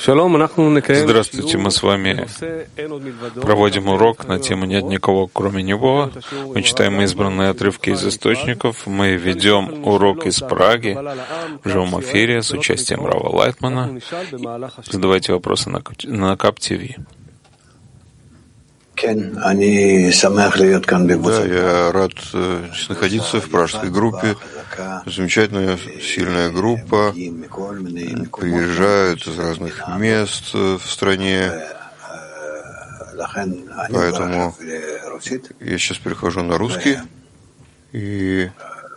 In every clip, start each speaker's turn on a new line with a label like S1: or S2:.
S1: Здравствуйте, мы с вами проводим урок на тему «Нет никого, кроме Него». Мы читаем избранные отрывки из источников. Мы ведем урок из Праги в живом эфире с участием Рава Лайтмана. Задавайте вопросы на КАП ТВ.
S2: Да, я рад находиться в пражской группе. Замечательная, сильная группа. Приезжают из разных мест в стране. Поэтому я сейчас перехожу на русский. И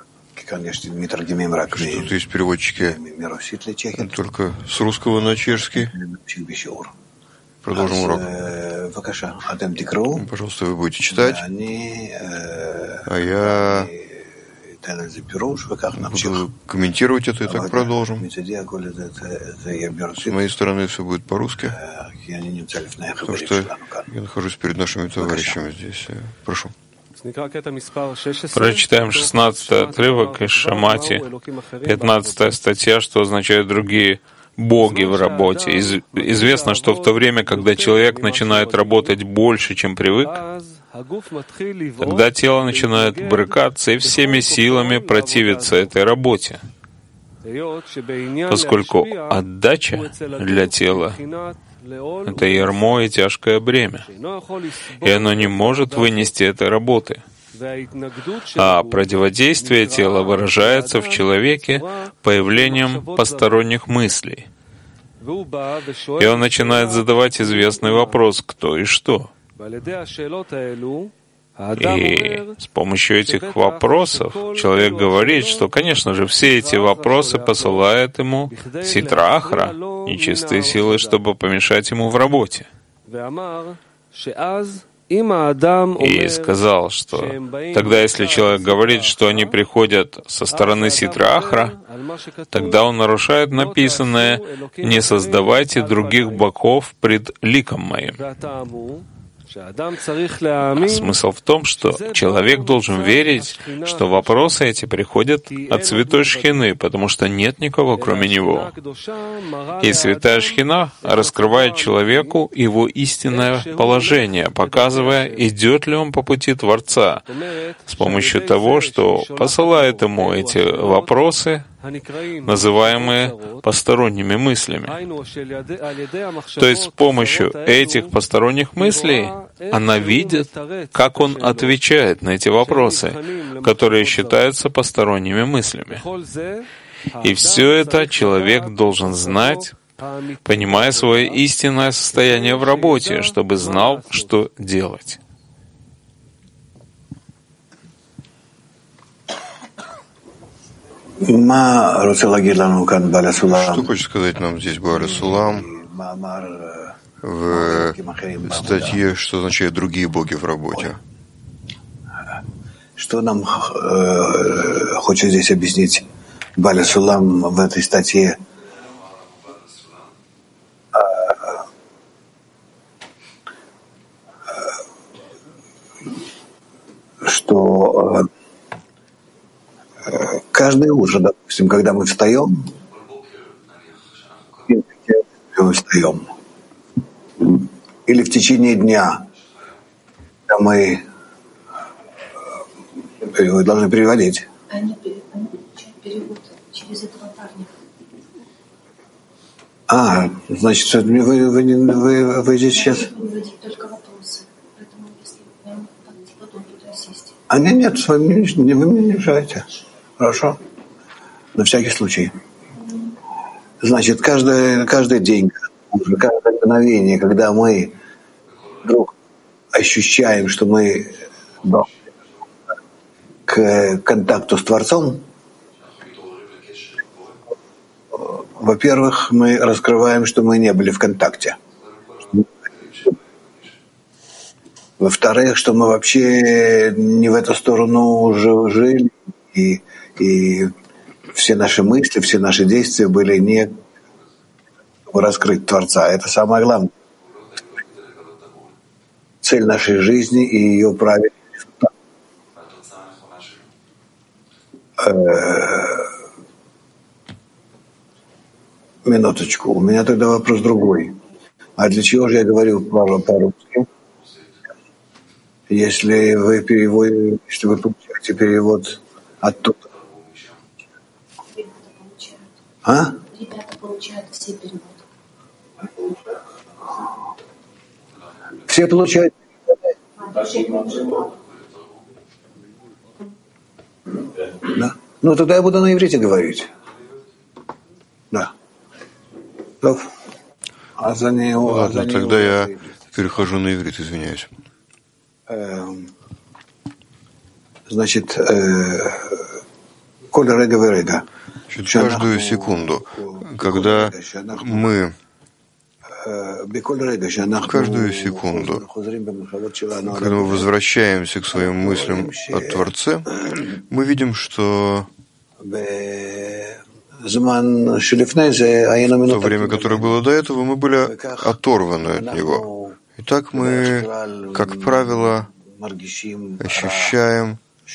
S2: что-то есть переводчики только с русского на чешский. Продолжим урок. Пожалуйста, вы будете читать, а я буду комментировать это, и так продолжим. С моей стороны все будет по-русски, потому что я нахожусь перед нашими товарищами здесь. Прошу.
S1: Прочитаем 16-й отрывок из Шамати, 15-я статья, что означает «другие боги в работе». Известно, что в то время, когда человек начинает работать больше, чем привык, тогда тело начинает брыкаться и всеми силами противиться этой работе, поскольку отдача для тела — это ярмо и тяжкое бремя, и оно не может вынести этой работы. А противодействие тела выражается в человеке появлением посторонних мыслей. И он начинает задавать известный вопрос «кто и что?». И с помощью этих вопросов человек говорит, что, конечно же, все эти вопросы посылает ему Ситра Ахра, нечистые силы, чтобы помешать ему в работе. И сказал, что тогда, если человек говорит, что они приходят со стороны Ситра Ахра, тогда он нарушает написанное «Не создавайте других богов пред ликом моим». Смысл в том, что человек должен верить, что вопросы эти приходят от Святой Шхины, потому что нет никого, кроме Него. И Святая Шхина раскрывает человеку его истинное положение, показывая, идет ли он по пути Творца, с помощью того, что посылает ему эти вопросы, называемые посторонними мыслями. То есть с помощью этих посторонних мыслей она видит, как он отвечает на эти вопросы, которые считаются посторонними мыслями. И все это человек должен знать, понимая свое истинное состояние в работе, чтобы знал, что делать.
S2: Что хочет сказать нам здесь Бааля Сулам в статье, что означает «другие боги в работе»?
S3: Что нам хочет здесь объяснить Бааля Сулам в этой статье? Что каждое утро, допустим, когда мы встаем, или в течение дня, когда мы вы должны переводить.
S4: Они перевод через этого парня.
S3: Значит, вы здесь сейчас.
S4: Выводить только вопросы. Поэтому если потом туда сесть.
S3: Нет, вы мне не мешаете. Хорошо? На всякий случай. Значит, каждый день, каждое мгновение, когда мы вдруг ощущаем, что мы к контакту с Творцом, во-первых, мы раскрываем, что мы не были в контакте. Во-вторых, что мы вообще не в эту сторону жили, и все наши мысли, все наши действия были не раскрыть Творца. Это самое главное. Цель нашей жизни и ее правильный результат. Минуточку. У меня тогда вопрос другой. А для чего же я говорю по-русски? Если вы получаете перевод оттуда. А?
S4: Ребята получают все переводы.
S3: Все получают. Да? Ну, тогда я буду на иврите говорить. Да.
S2: Ладно, тогда я перехожу на иврит, извиняюсь.
S3: Значит, каждую
S2: секунду, когда мы каждую секунду, когда мы возвращаемся к своим мыслям о Творце, мы видим, что в то время, которое было до этого, мы были оторваны от него. И так мы, как правило, ощущаем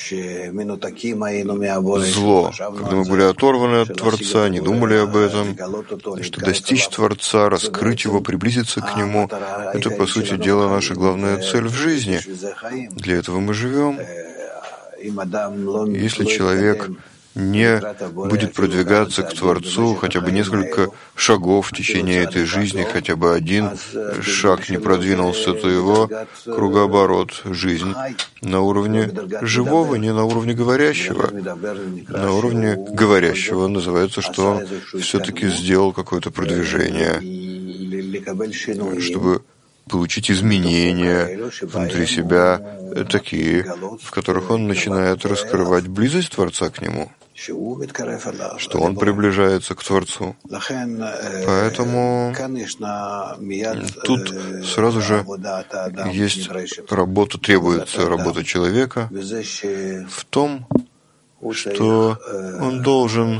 S2: зло, когда мы были оторваны от Творца, не думали об этом, что достичь Творца, раскрыть его, приблизиться к нему — это, по сути дела, наша главная цель в жизни. Для этого мы живем. Если человек не будет продвигаться к Творцу хотя бы несколько шагов в течение этой жизни, хотя бы один шаг не продвинулся, то его кругооборот, жизнь на уровне живого, не на уровне говорящего. На уровне говорящего называется, что он все-таки сделал какое-то продвижение, чтобы получить изменения внутри себя, такие, в которых он начинает раскрывать близость Творца к нему, что он приближается к Творцу. Поэтому тут сразу же есть работа, требуется работа человека в том, что он должен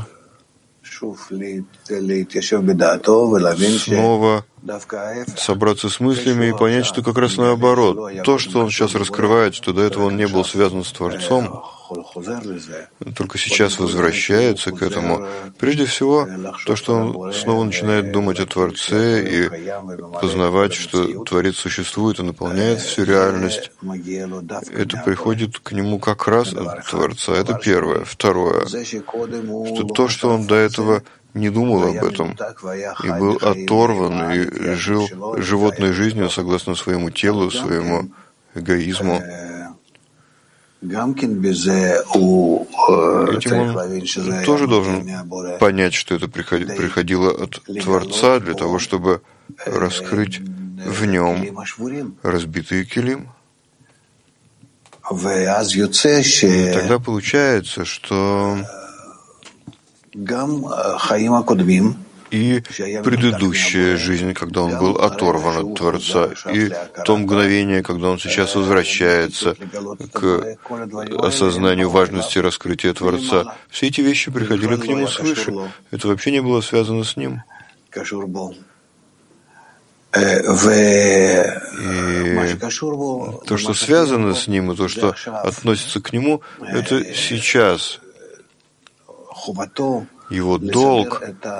S2: снова собраться с мыслями и понять, что как раз наоборот. То, что он сейчас раскрывает, что до этого он не был связан с Творцом, только сейчас возвращается к этому. Прежде всего, то, что он снова начинает думать о Творце и познавать, что Творец существует и наполняет всю реальность, это приходит к нему как раз от Творца. Это первое. Второе, что то, что он до этого не думал об этом и был оторван и жил животной жизнью согласно своему телу, своему эгоизму. Этим он тоже должен понять, что это приходило от Творца для того, чтобы раскрыть в нем разбитые килим. И тогда получается, что и предыдущая жизнь, когда он был оторван от Творца, и то мгновение, когда он сейчас возвращается к осознанию важности раскрытия Творца, все эти вещи приходили к нему свыше. Это вообще не было связано с ним. И то, что связано с ним, и то, что относится к нему, это сейчас. Его долг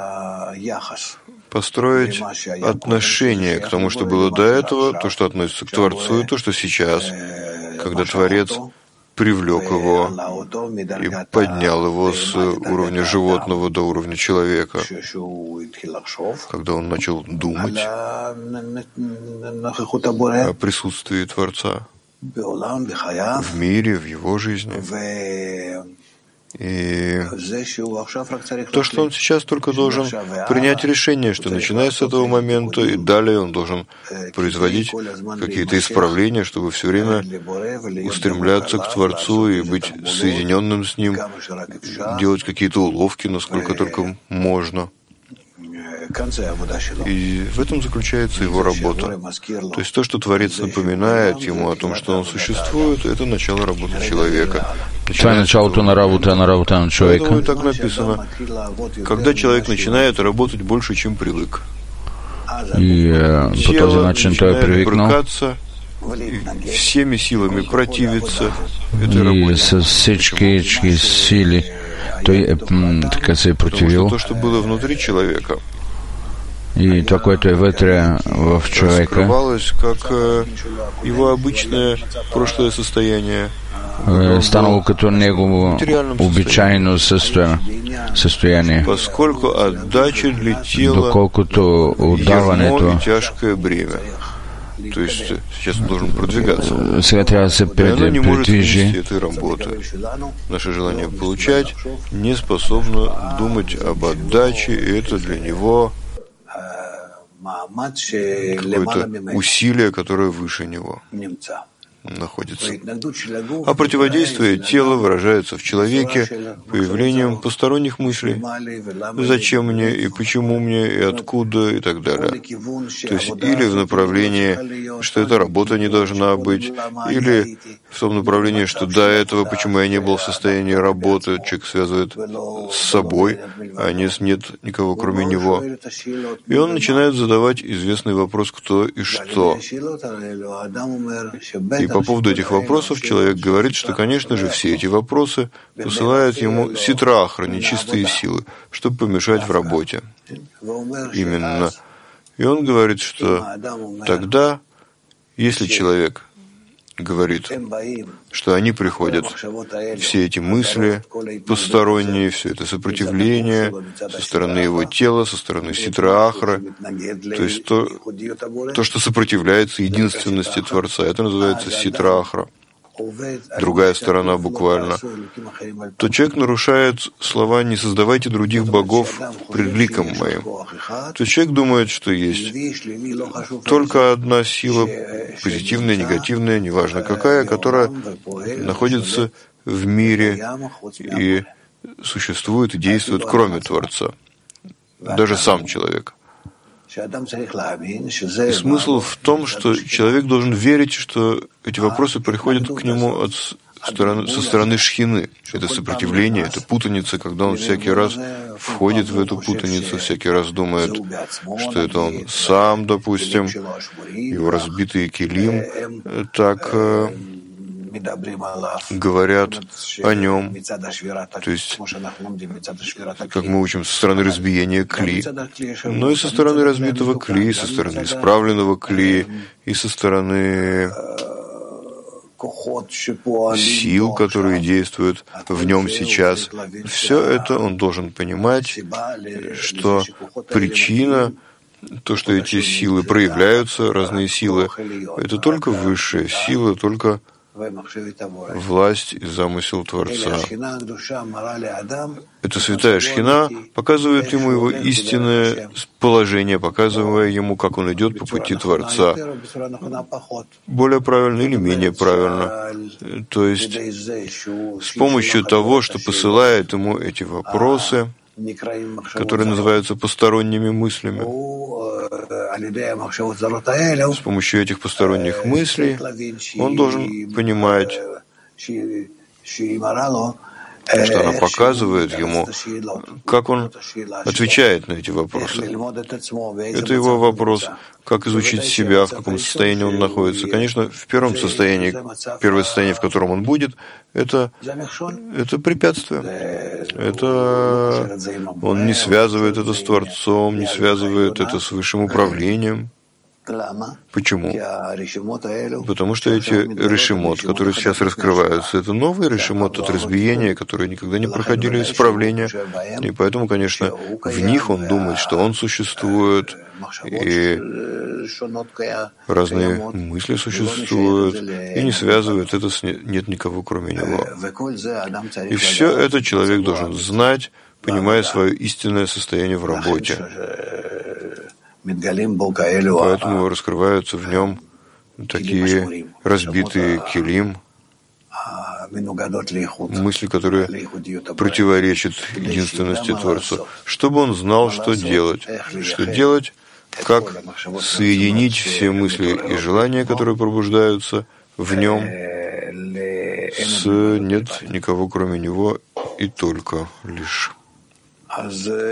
S2: построить отношение к тому, что было до этого, то, что относится к Творцу, и то, что сейчас, когда Творец привлек его и поднял его с уровня животного до уровня человека, когда он начал думать о присутствии Творца в мире, в его жизни. И то, что он сейчас только должен принять решение, что начиная с этого момента и далее он должен производить какие-то исправления, чтобы все время устремляться к Творцу и быть соединенным с Ним, делать какие-то уловки, насколько только можно. И в этом заключается его работа. То есть то, что Творец напоминает ему о том, что он существует, это начало работы человека. Поэтому так написано. Когда человек начинает работать больше, чем привык, тело начинает брыкаться, всеми силами противиться этой работе. Потому что то, что было внутри человека,
S5: И такое-то ветре в человека
S2: раскрывалось как его обычное прошлое состояние,
S5: станало като негово обичайно състояние,
S2: поскольку отдача для тела
S5: доколкото отдаването
S2: и тяжкое бремя. То есть сейчас он должен продвигаться.
S5: Сега трябва да се
S2: оно не может
S5: придвижи.
S2: вынести этой работы. Наше желание получать не способно думать об отдаче, и это для него какое-то усилие, которое выше него находится. А противодействие тела выражается в человеке появлением посторонних мыслей. Зачем мне, и почему мне, и откуда, и так далее. То есть или в направлении, что эта работа не должна быть, или в том направлении, что до этого, почему я не был в состоянии работы, человек связывает с собой, а нет никого кроме него. И он начинает задавать известный вопрос «кто и что?». И по поводу этих вопросов человек говорит, что, конечно же, все эти вопросы посылают ему ситра-ахра, нечистые силы, чтобы помешать в работе. Именно. И он говорит, что тогда, если человек говорит, что они приходят, все эти мысли посторонние, все это сопротивление со стороны его тела, со стороны ситра-ахра, то есть то, что сопротивляется единственности Творца, это называется ситра-ахра. Другая сторона буквально, то человек нарушает слова «не создавайте других богов пред ликом моим». То человек думает, что есть только одна сила, позитивная, негативная, неважно какая, которая находится в мире и существует и действует кроме Творца, даже сам человек. И смысл в том, что человек должен верить, что эти вопросы приходят к нему со стороны шхины. Это сопротивление, это путаница, когда он всякий раз входит в эту путаницу, всякий раз думает, что это он сам, допустим, его разбитые килим так говорят о нем, то есть, как мы учим, со стороны разбиения кли, но и со стороны разбитого кли, со стороны исправленного кли, и со стороны сил, которые действуют в нем сейчас. Все это он должен понимать, что причина, то, что эти силы проявляются, разные силы, это только высшая сила, только власть и замысел Творца. Эта святая шхина показывает ему его истинное положение, показывая ему, как он идет по пути Творца. Более правильно или менее правильно. То есть с помощью того, что посылает ему эти вопросы, которые называются посторонними мыслями. С помощью этих посторонних мыслей он должен понимать, что она показывает ему, как он отвечает на эти вопросы. Это его вопрос, как изучить себя, в каком состоянии он находится. Конечно, в первом состоянии, первое состояние, в котором он будет, это препятствие. Это он не связывает это с Творцом, не связывает это с высшим управлением. Почему? Потому что эти решимот, которые сейчас раскрываются, это новые решимот от разбиения, которые никогда не проходили исправления. И поэтому, конечно, в них он думает, что он существует, и разные мысли существуют, и не связывает это с «нет никого, кроме него». И все это человек должен знать, понимая свое истинное состояние в работе. Поэтому раскрываются в нем такие разбитые килим, мысли, которые противоречат единственности Творца, чтобы он знал, что делать. Что делать, как соединить все мысли и желания, которые пробуждаются в нем, с «нет никого, кроме него» и только лишь. Тут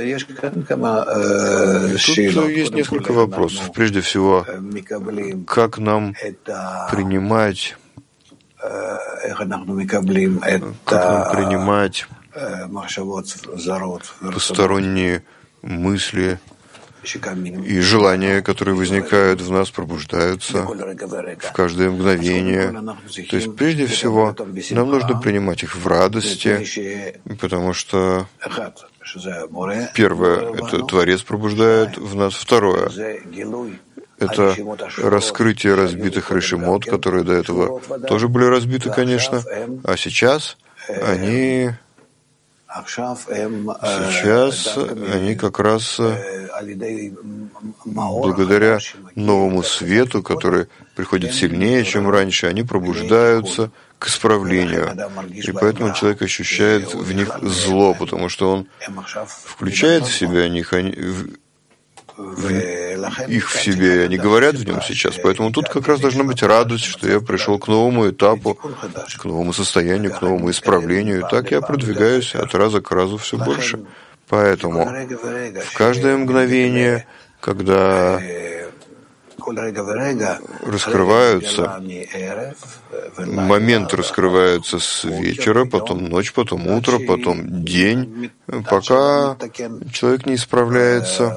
S2: есть несколько вопросов. Прежде всего, как нам принимать посторонние мысли, и желания, которые возникают в нас, пробуждаются в каждое мгновение. То есть, прежде всего, нам нужно принимать их в радости, потому что первое — это Творец пробуждает в нас. Второе — это раскрытие разбитых решимот, которые до этого тоже были разбиты, конечно, а сейчас они как раз благодаря новому свету, который приходит сильнее, чем раньше, они пробуждаются к исправлению. И поэтому человек ощущает в них зло, потому что он включает в себя их в себе, и они говорят в нем сейчас. Поэтому тут как раз должна быть радость, что я пришел к новому этапу, к новому состоянию, к новому исправлению. И так я продвигаюсь от раза к разу все больше. Поэтому в каждое мгновение, когда раскрываются, момент раскрывается с вечера, потом ночь, потом утро, потом день, пока человек не исправляется,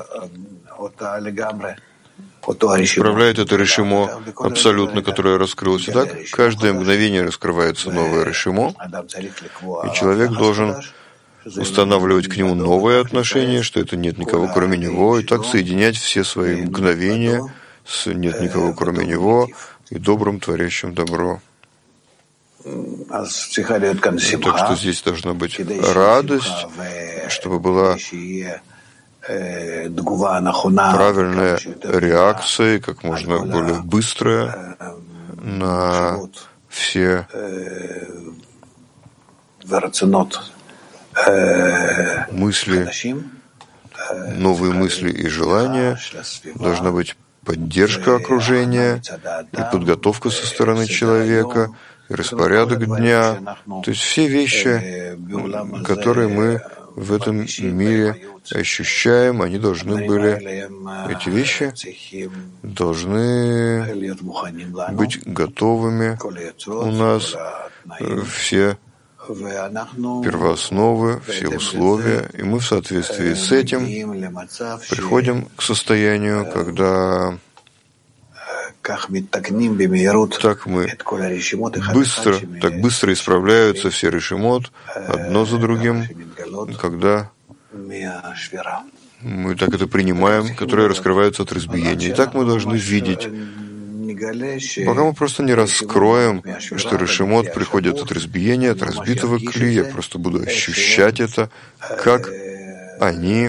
S2: исправляет это решимо абсолютно, которое раскрылось. И так каждое мгновение раскрывается новое решимо, и человек должен устанавливать к нему новые отношения, что это нет никого кроме него, и так соединять все свои мгновения с нет никого кроме него и добрым, творящим добро. Так что здесь должна быть радость, чтобы была правильная реакция, как можно более быстрая на все мысли, новые мысли и желания. Должна быть поддержка окружения и подготовка со стороны человека, и распорядок дня. То есть все вещи, которые мы в этом мире ощущаем, они должны были, эти вещи должны быть готовыми у нас, все первоосновы, все условия, и мы в соответствии с этим приходим к состоянию, когда так быстро исправляются все решимот одно за другим, когда мы так это принимаем, которые раскрываются от разбиения. И так мы должны видеть, пока мы просто не раскроем, что решимот приходит от разбиения, от разбитого кли, я просто буду ощущать это, как они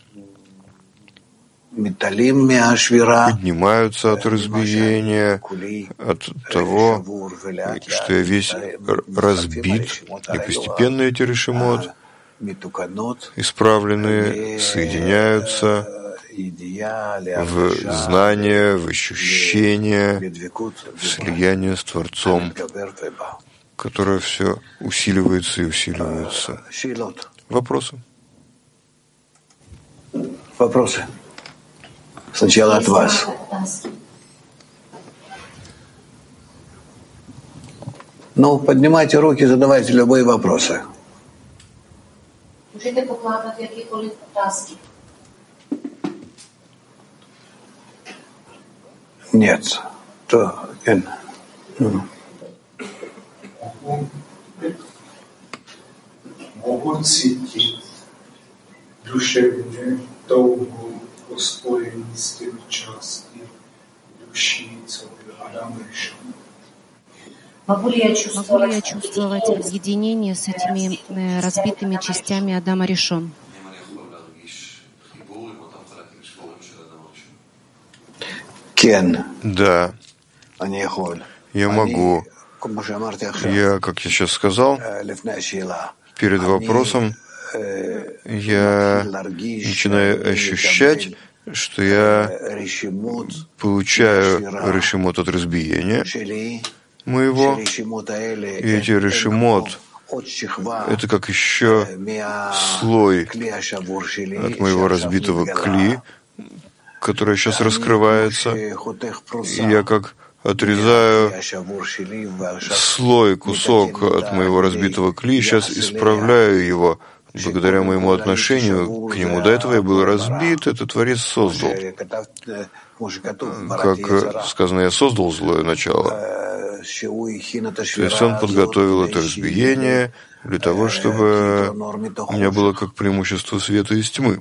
S2: поднимаются от разбиения, от того, что я весь разбит, и постепенно эти решимот, исправленные, соединяются в знание, в ощущение, в слияние с Творцом, которое все усиливается и усиливается. Вопросы?
S3: Вопросы? Сначала от вас. Ну, поднимайте руки, задавайте любые вопросы.
S4: Můžete pokládat jakýkoliv otázky.
S3: Нет. То,
S6: Mohu cítit duševně touhu po spojení s těmi části duší, co byl Адам Ришон.
S7: Могу ли я чувствовать единение с этими разбитыми частями Адама Ришон?
S2: Да, я могу. Как я сейчас сказал, перед вопросом я начинаю ощущать, что я получаю решимот от разбиения моего, и эти решимот — это как еще слой от моего разбитого кли, который сейчас раскрывается, и я как отрезаю слой, кусок от моего разбитого кли, сейчас исправляю его благодаря моему отношению к нему. До этого я был разбит, это Творец создал. Как сказано, я создал злое начало. То есть он подготовил это разбиение для того, чтобы у меня было как преимущество света из тьмы.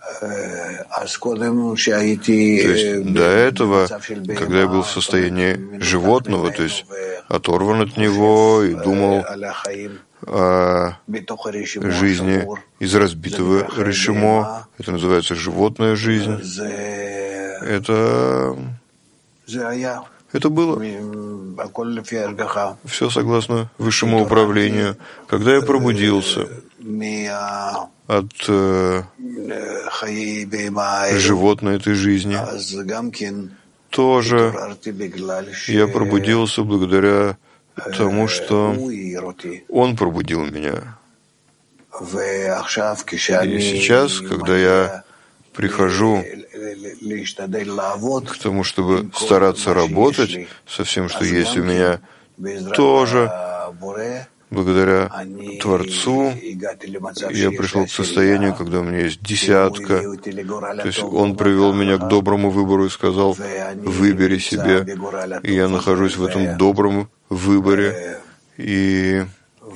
S2: То есть до этого, когда я был в состоянии животного, то есть оторван от него и думал о жизни из разбитого решимо, это называется животная жизнь, это было. Все согласно высшему управлению. Когда я пробудился от животной этой жизни, тоже я пробудился благодаря тому, что он пробудил меня. И сейчас, когда я прихожу к тому, чтобы стараться работать со всем, что есть у меня, тоже благодаря Творцу я пришел к состоянию, когда у меня есть десятка. То есть он привел меня к доброму выбору и сказал: выбери себе. И я нахожусь в этом добром выборе. И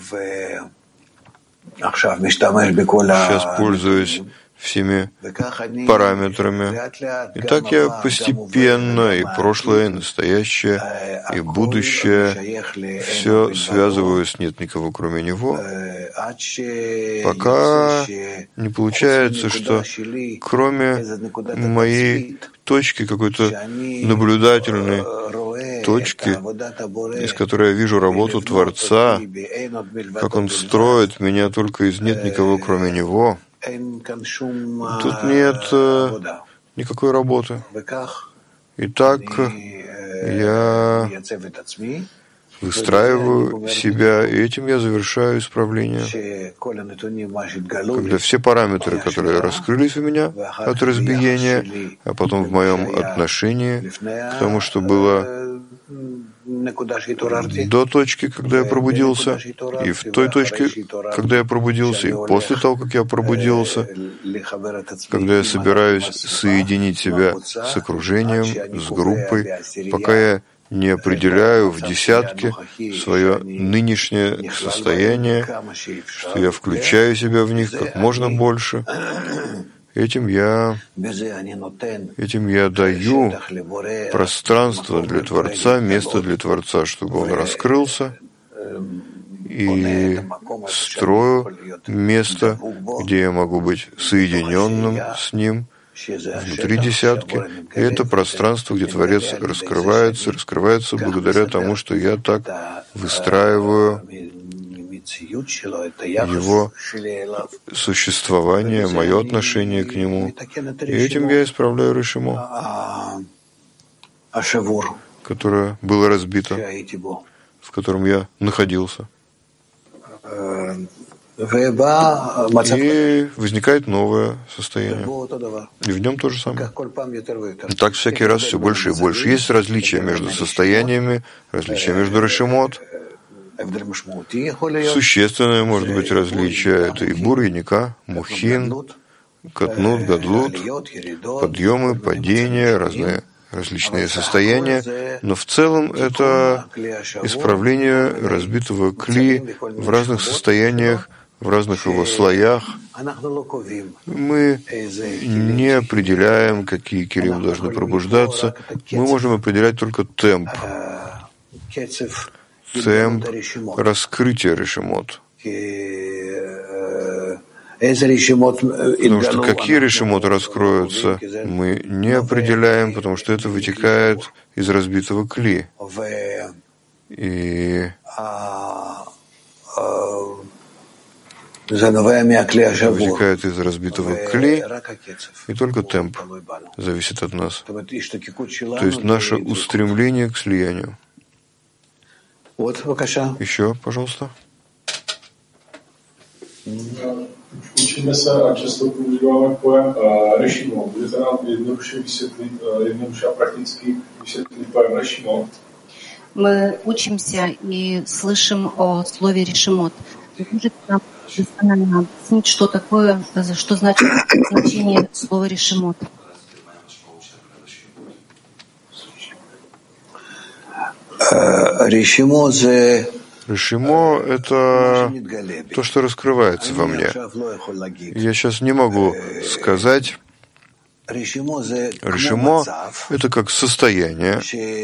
S2: сейчас пользуюсь всеми параметрами. И так я постепенно и прошлое, и настоящее, и будущее все связываю с «нет никого, кроме него», пока не получается, что кроме моей точки, какой-то наблюдательной точки, из которой я вижу работу Творца, как он строит меня только из «нет никого, кроме него», тут нет никакой работы. И так я выстраиваю себя, и этим я завершаю исправление. Когда все параметры, которые раскрылись у меня от разбиения, а потом в моем отношении к тому, что было до точки, когда я пробудился, и в той точке, когда я пробудился, и после того, как я пробудился, когда я собираюсь соединить себя с окружением, с группой, пока я не определяю в десятке свое нынешнее состояние, что я включаю себя в них как можно больше. Этим я даю пространство для Творца, место для Творца, чтобы он раскрылся, и строю место, где я могу быть соединенным с ним, внутри десятки. И это пространство, где Творец раскрывается благодаря тому, что я так выстраиваю его существование, мое отношение к нему. И этим я исправляю решимо, которое было разбито, в котором я находился. И возникает новое состояние. И в нем то же самое. И так всякий раз все больше и больше. Есть различия между состояниями, различия между решимот. Существенное может быть различие. Это и бур, и ника, мухин, катнут, гадлут, подъемы, падения, различные состояния. Но в целом это исправление разбитого кли в разных состояниях, в разных его слоях. Мы не определяем, какие килим должны пробуждаться. Мы можем определять только темп раскрытия решимот. Потому что какие решимоты раскроются, мы не определяем, потому что это вытекает из разбитого кли. И вытекает из разбитого кли, и только темп зависит от нас. То есть наше устремление к слиянию. Еще, пожалуйста.
S6: Učíme se a často používáme pojem rešimo. Budete nám jednoduše a prakticky vysvětlit pojem rešimo?
S7: Мы учимся и слышим о слове решимот. Можете нам досконально объяснить, что такое, что значит значение слова решимот?
S2: Решимо — это то, что раскрывается во мне. Я сейчас не могу сказать. Решимо — это как состояние,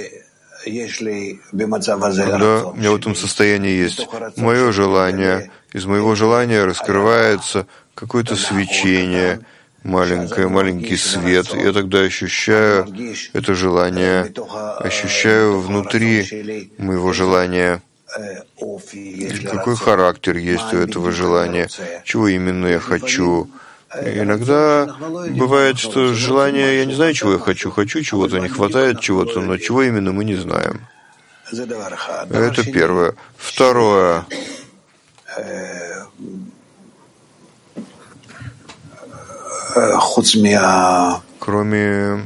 S2: когда у меня в этом состоянии есть мое желание, из моего желания раскрывается какое-то свечение, маленький свет. Я тогда ощущаю это желание, ощущаю внутри моего желания, какой характер есть у этого желания, чего именно я хочу. Иногда бывает, что желание, я не знаю, чего я хочу чего-то, не хватает чего-то, но чего именно мы не знаем. Это первое. Второе. Кроме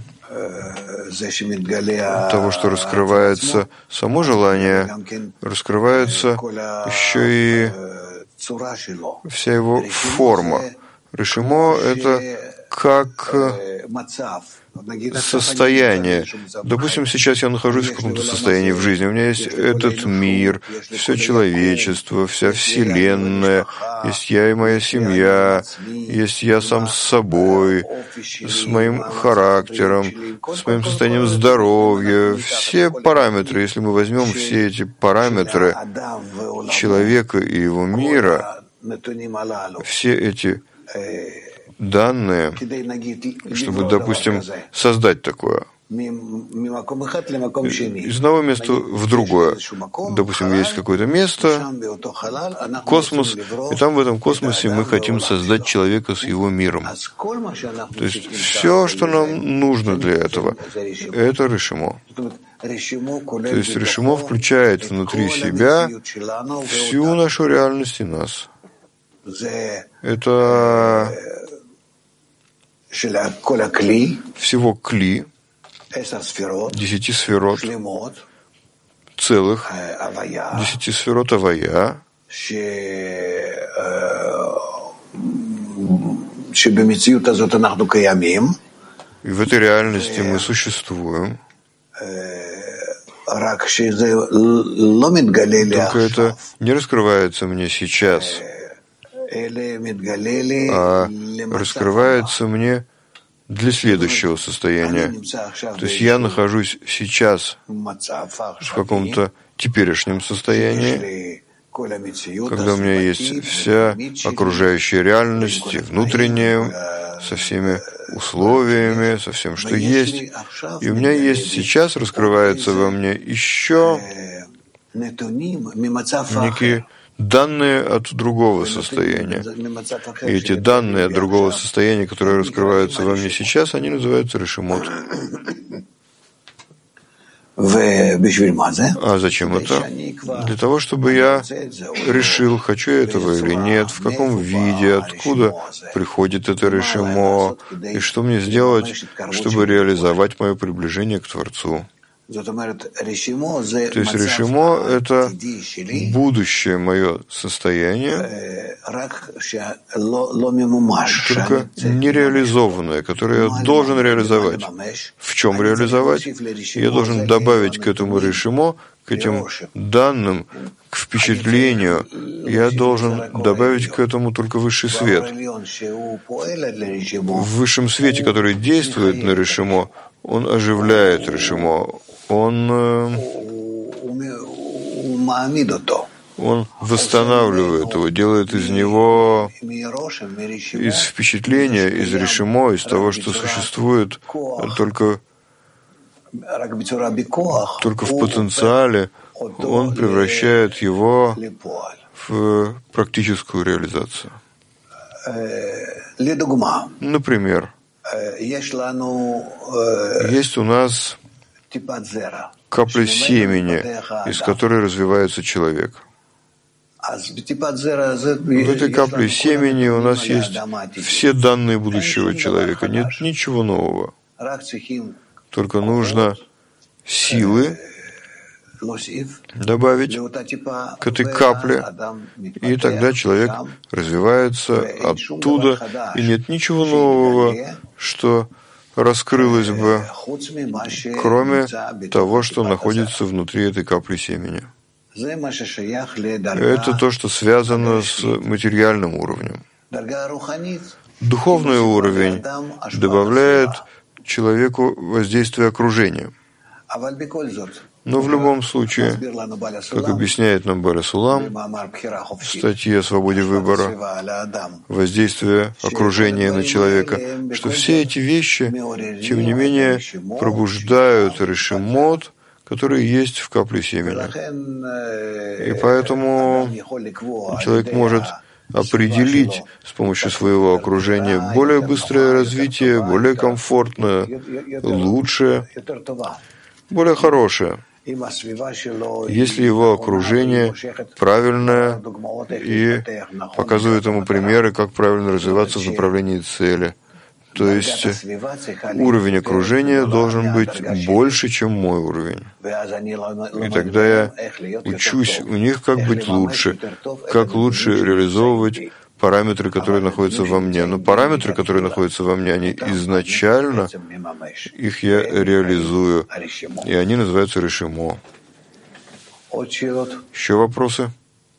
S2: того, что раскрывается само желание, раскрывается еще и вся его форма. Решимо — это как состояние. Допустим, сейчас я нахожусь в каком-то состоянии в жизни. У меня есть этот мир, все человечество, вся Вселенная, есть я и моя семья, есть я сам с собой, с моим характером, с моим состоянием здоровья, все параметры. Если мы возьмем все эти параметры человека и его мира, все эти данные, чтобы, допустим, создать такое. Из одного места в другое. Допустим, есть какое-то место, космос, и там в этом космосе мы хотим создать человека с его миром. То есть все, что нам нужно для этого, это решимо. То есть решимо включает внутри себя всю нашу реальность и нас. Это всего кли, 10 сферот, целых, 10 сферот авая, и в этой реальности мы существуем. Только это не раскрывается мне сейчас, а раскрывается мне для следующего состояния. То есть я нахожусь сейчас в каком-то теперешнем состоянии, когда у меня есть вся окружающая реальность, внутренняя, со всеми условиями, со всем, что есть. И у меня есть сейчас, раскрывается во мне еще некие данные от другого состояния. И эти данные от другого состояния, которые раскрываются во мне сейчас, они называются решимот. А зачем это? Для того, чтобы я решил, хочу я этого или нет, в каком виде, откуда приходит это решимо, и что мне сделать, чтобы реализовать мое приближение к Творцу. То есть решимо — это будущее мое состояние, только нереализованное, которое я должен реализовать. В чем реализовать? Я должен добавить к этому решимо, к этим данным, к впечатлению, я должен добавить к этому только высший свет. В высшем свете, который действует на решимо, он оживляет решимо, он восстанавливает его, делает из него, из впечатления, из решимо, из того, что существует только в потенциале, он превращает его в практическую реализацию. Например, есть у нас капля семени, из которой развивается человек. В этой капле семени у нас есть все данные будущего человека. Нет ничего нового. Только нужно силы добавить к этой капле, и тогда человек развивается оттуда, и нет ничего нового, что раскрылось бы, кроме того, что находится внутри этой капли семени. Это то, что связано с материальным уровнем. Духовный уровень добавляет человеку воздействие окружения. Но в любом случае, как объясняет нам Баля Сулам в статье о свободе выбора, воздействие окружения на человека, что все эти вещи, тем не менее, пробуждают решимот, которые есть в капле семени. И поэтому человек может определить с помощью своего окружения более быстрое развитие, более комфортное, лучшее, более хорошее, если его окружение правильное и показывает ему примеры, как правильно развиваться в направлении цели. То есть уровень окружения должен быть больше, чем мой уровень. И тогда я учусь у них, как быть лучше, как лучше реализовывать параметры, которые находятся во мне. Но параметры, которые находятся во мне, они изначально, их я реализую, и они называются решимо. Еще вопросы?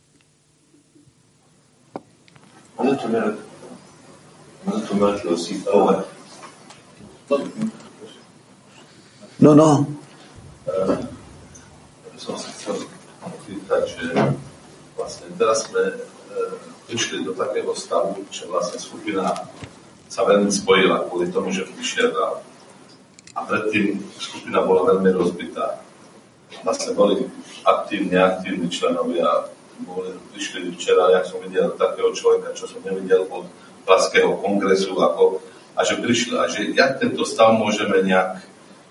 S3: No.
S8: Prišli do takého stavu, že vlastne skupina sa veľmi spojila kvôli tomu, že prišiel Rav. A predtým skupina bola veľmi rozbitá. Vlastne boli aktívni členovia. Prišli včera, jak som videl takého človeka, čo som nevidel od Pražského kongresu, a že prišli. A že jak tento stav môžeme nejak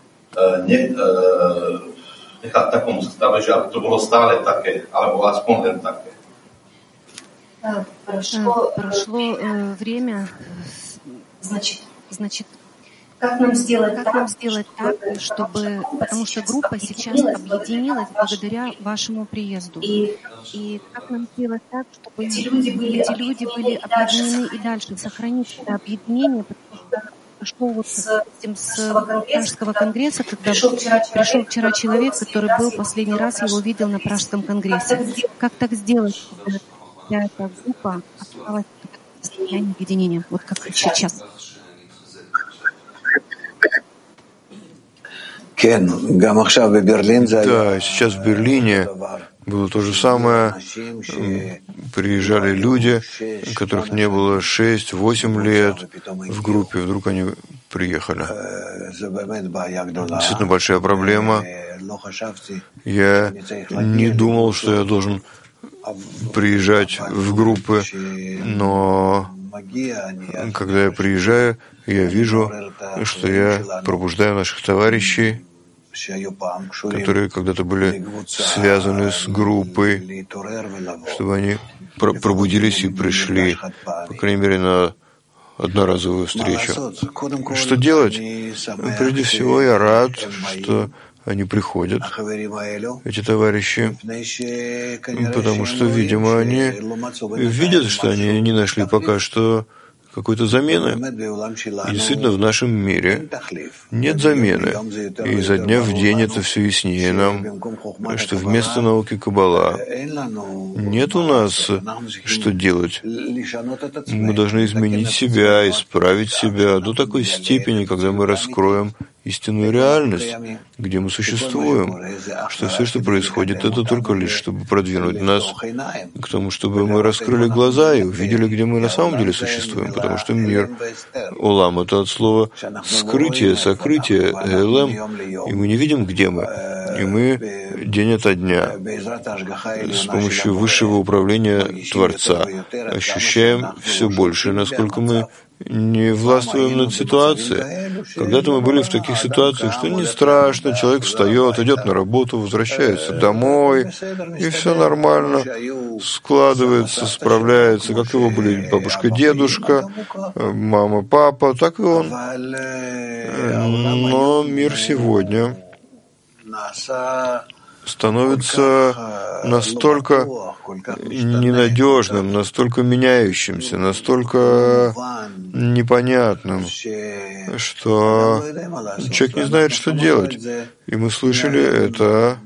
S8: nechať v takom stave, že aby to bolo stále také, alebo aspoň len také.
S7: Прошло время, значит, как нам сделать так, чтобы, потому что группа сейчас объединилась благодаря вашему приезду. И как нам сделать так, чтобы эти люди были объединены и дальше, сохранить это объединение, потому что прошло вот с Пражского конгресса, когда пришел вчера человек, который был последний раз, его видел на Пражском конгрессе. Как так сделать, чтобы эта группа оставалась в состоянии объединения, вот как сейчас?
S2: Да, сейчас в Берлине было то же самое. Приезжали люди, которых не было 6-8 лет в группе, вдруг они приехали. Действительно большая проблема. Я не думал, что я должен приезжать в группы, но когда я приезжаю, я вижу, что я пробуждаю наших товарищей, которые когда-то были связаны с группой, чтобы они пробудились и пришли, по крайней мере, на одноразовую встречу. Что делать? Прежде всего, я рад, что они приходят, эти товарищи, потому что, видимо, они видят, что они не нашли пока что какой-то замены. И действительно, в нашем мире нет замены. И изо дня в день это все яснее нам, что вместо науки Каббала нет у нас что делать. Мы должны изменить себя, исправить себя до такой степени, когда мы раскроем истинную реальность, где мы существуем, что все, что происходит, это только лишь, чтобы продвинуть нас к тому, чтобы мы раскрыли глаза и увидели, где мы на самом деле существуем, потому что мир, Олам, это от слова скрытие, сокрытие, Элем, и мы не видим, где мы, и мы день ото дня с помощью высшего управления Творца ощущаем все больше, насколько мы не властвуем над ситуацией. Когда-то мы были в таких ситуациях, что не страшно, человек встает, идет на работу, возвращается домой, и все нормально складывается, справляется, как его были бабушка, дедушка, мама, папа, так и он. Но мир сегодня становится настолько ненадежным, настолько меняющимся, настолько непонятным, что человек не знает, что делать. И мы слышали это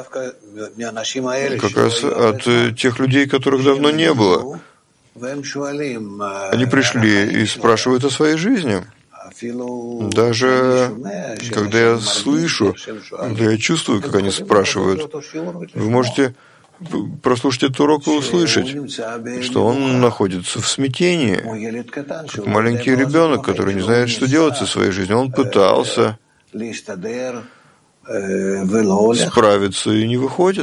S2: как раз от тех людей, которых давно не было. Они пришли и спрашивают о своей жизни. Даже когда я слышу, когда я чувствую, как они спрашивают, вы можете прослушать этот урок и услышать, что он находится в смятении, как маленький ребенок, который не знает, что делать со своей жизнью. Он пытался справиться и не выходит.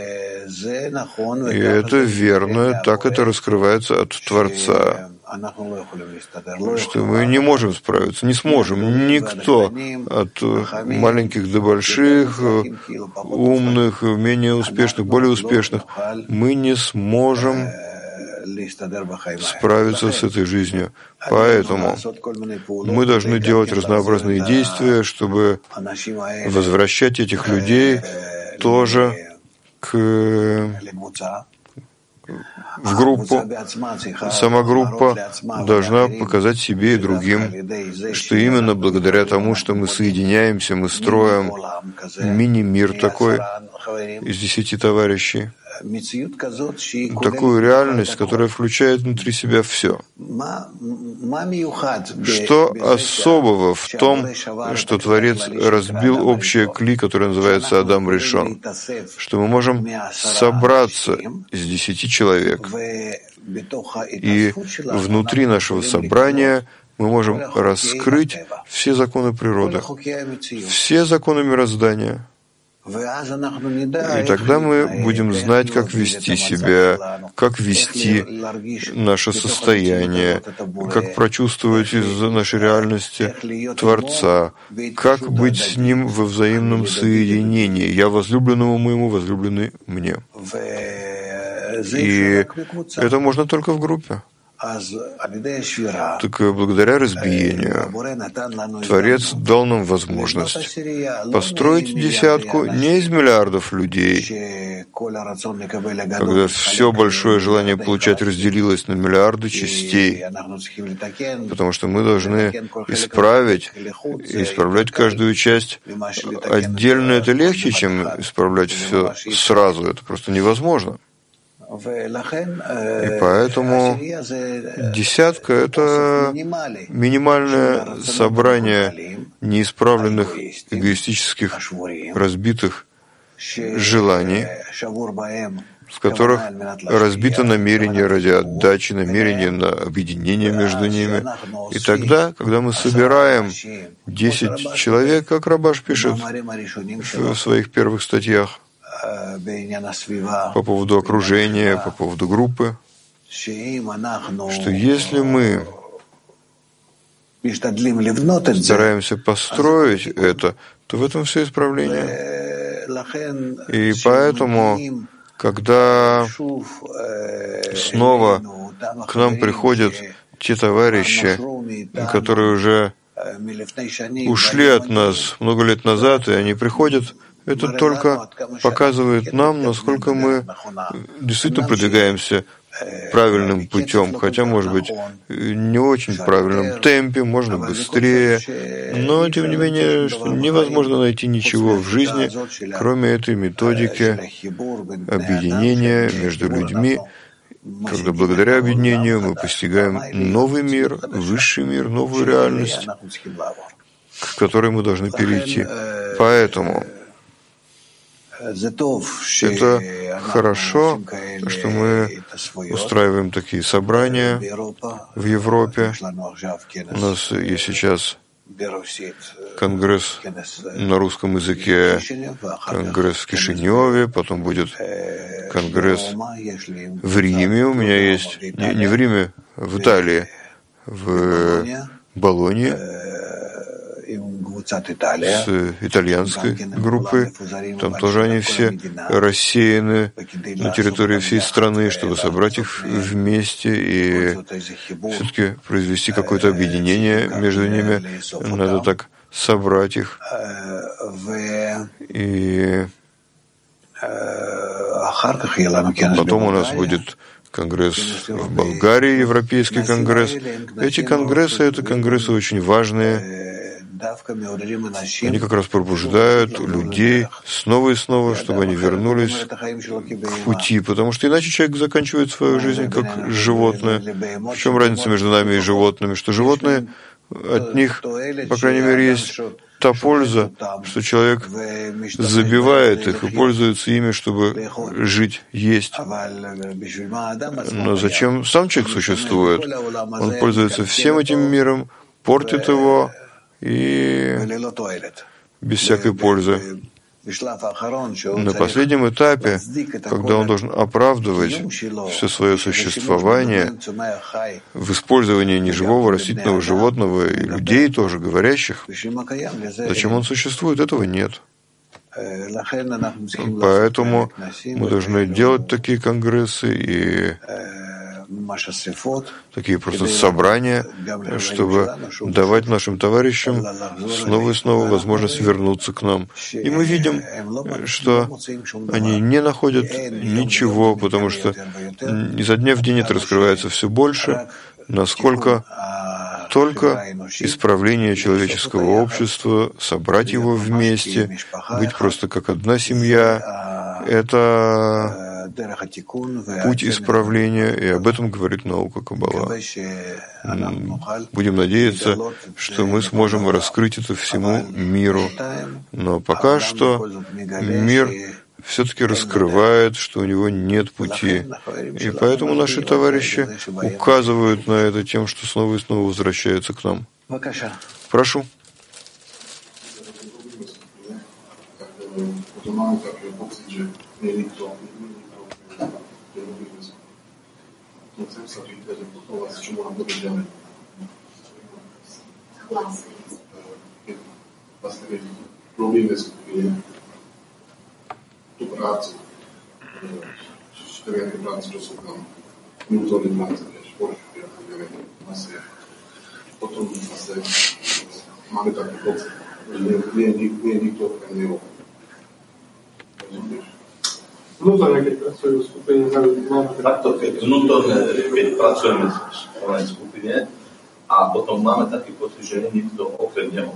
S2: И это верно, так это раскрывается от Творца, что мы не можем справиться, не сможем. Никто, от маленьких до больших, умных, менее успешных, более успешных, мы не сможем справиться с этой жизнью. Поэтому мы должны делать разнообразные действия, чтобы возвращать этих людей тоже в группу. Сама группа должна показать себе и другим, что именно благодаря тому, что мы соединяемся, мы строим мини-мир такой из 10 товарищей, такую реальность, которая включает внутри себя все. Что особого в том, что Творец разбил общее кли, которое называется Адам Ришон, что мы можем собраться из 10 человек, и внутри нашего собрания мы можем раскрыть все законы природы, все законы мироздания. И тогда мы будем знать, как вести себя, как вести наше состояние, как прочувствовать из нашей реальности Творца, как быть с Ним во взаимном соединении. Я возлюбленному моему, возлюбленный мне. И это можно только в группе. Так благодаря разбиению Творец дал нам возможность построить десятку не из миллиардов людей, когда все большое желание получать разделилось на миллиарды частей, потому что мы должны исправлять каждую часть. Отдельно это легче, чем исправлять все сразу. Это просто невозможно. И поэтому десятка — это минимальное собрание неисправленных, эгоистических, разбитых желаний, в которых разбито намерение ради отдачи, намерение на объединение между ними. И тогда, когда мы собираем 10 человек, как Рабаш пишет в своих первых статьях, по поводу окружения, по поводу группы, что если мы стараемся построить это, то в этом все исправление. И поэтому, когда снова к нам приходят те товарищи, которые уже ушли от нас много лет назад, и они приходят, это только показывает нам, насколько мы действительно продвигаемся правильным путем, хотя, может быть, не очень в правильном темпе, можно быстрее, но, тем не менее, невозможно найти ничего в жизни, кроме этой методики объединения между людьми, когда благодаря объединению мы постигаем новый мир, высший мир, новую реальность, к которой мы должны перейти. Поэтому это хорошо, что мы устраиваем такие собрания в Европе. У нас есть сейчас конгресс на русском языке, конгресс в Кишиневе, потом будет конгресс в Риме. У меня есть, не в Риме, в Италии, в Болонье, с итальянской группой. Там тоже они все рассеяны на территории всей страны, чтобы собрать их вместе и все-таки произвести какое-то объединение между ними. Надо так собрать их. И Потом у нас будет конгресс в Болгарии, Европейский конгресс. Эти конгрессы — это конгрессы очень важные. Они как раз пробуждают людей снова и снова, чтобы они вернулись к пути, потому что иначе человек заканчивает свою жизнь как животное. В чем разница между нами и животными? Что животные, от них, по крайней мере, есть та польза, что человек забивает их и пользуется ими, чтобы жить, есть. Но зачем сам человек существует? Он пользуется всем этим миром, портит его и без всякой пользы. На последнем этапе, когда он должен оправдывать все свое существование в использовании неживого растительного животного и людей тоже, говорящих, зачем он существует, этого нет. Поэтому мы должны делать такие конгрессы и такие просто собрания, чтобы давать нашим товарищам снова и снова возможность вернуться к нам. И мы видим, что они не находят ничего, потому что изо дня в день это раскрывается все больше, насколько только исправление человеческого общества, собрать его вместе, быть просто как одна семья — это путь исправления, и об этом говорит наука Каббала. Будем надеяться, что мы сможем раскрыть это всему миру. Но пока что мир все-таки раскрывает, что у него нет пути. И поэтому наши товарищи указывают на это тем, что снова и снова возвращаются к нам. Прошу.
S6: Tu prácu, 4 práce, čo sú tam vnútorné práce, porušujú, neviem, asi. Potom zase máme taký pocit, že nie je nikto okrem neho. Vnútorne, keď pracujú v skupine, takto, keď pracujeme v skupine a potom máme taký pocit, že nie je nikto okrem neho.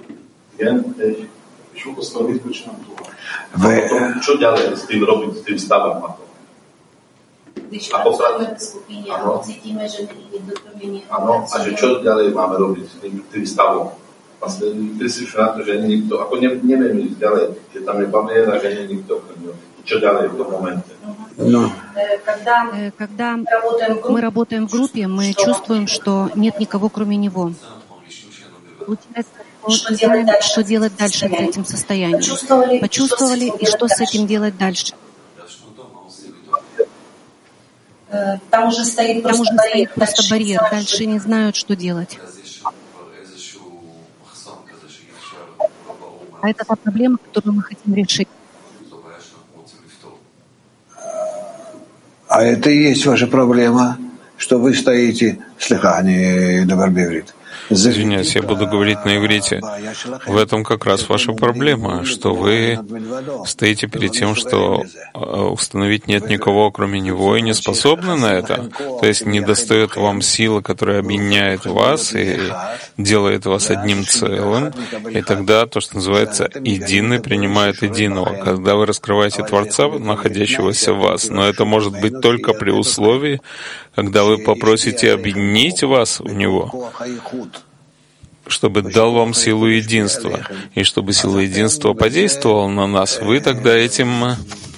S6: Čo ďalej s tým robiť, s tým stavom?
S4: Když pracujeme v skupině a cítíme, že není nikdo kromě něho.
S6: Áno, a že čo ďalej máme robiť s tým stavom? Vlastne ty si na to, že nie nikto, ako neviem ísť ďalej, že tam je bariéra, že nie nikto okrem neho. Čo ďalej v tom momente?
S7: Когда мы работаем в группе, мы чувствуем, что нет никого, кроме него. Что делать дальше с этим состоянием? Почувствовали, и что с этим делать дальше?
S4: Там уже стоит
S7: просто барьер. Дальше не знают, что делать. А это та проблема, которую мы хотим решить.
S3: А это и есть ваша проблема, что вы стоите... Слегка, не добрбеврит.
S1: Извиняюсь, я буду говорить на иврите. В этом как раз ваша проблема, что вы стоите перед тем, что установить нет никого, кроме него, и не способны на это. То есть не достает вам силы, которая объединяет вас и делает вас одним целым. И тогда то, что называется «единый принимает единого», когда вы раскрываете Творца, находящегося в вас. Но это может быть только при условии, когда вы попросите объединить вас в него, чтобы дал вам силу единства, и чтобы сила единства подействовала на нас, вы тогда этим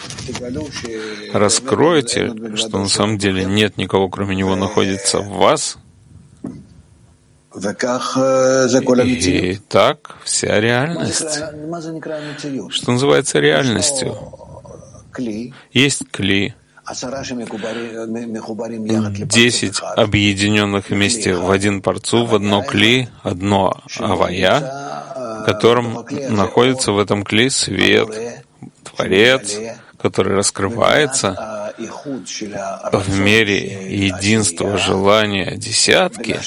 S1: раскроете, что на самом деле нет никого, кроме него, находится в вас. И так вся реальность. Что называется реальностью? Есть кли. 10 объединенных вместе в один парцу, в одно кли, одно авая, в котором находится в этом кли свет, Творец, который раскрывается в мере единства желания десятки,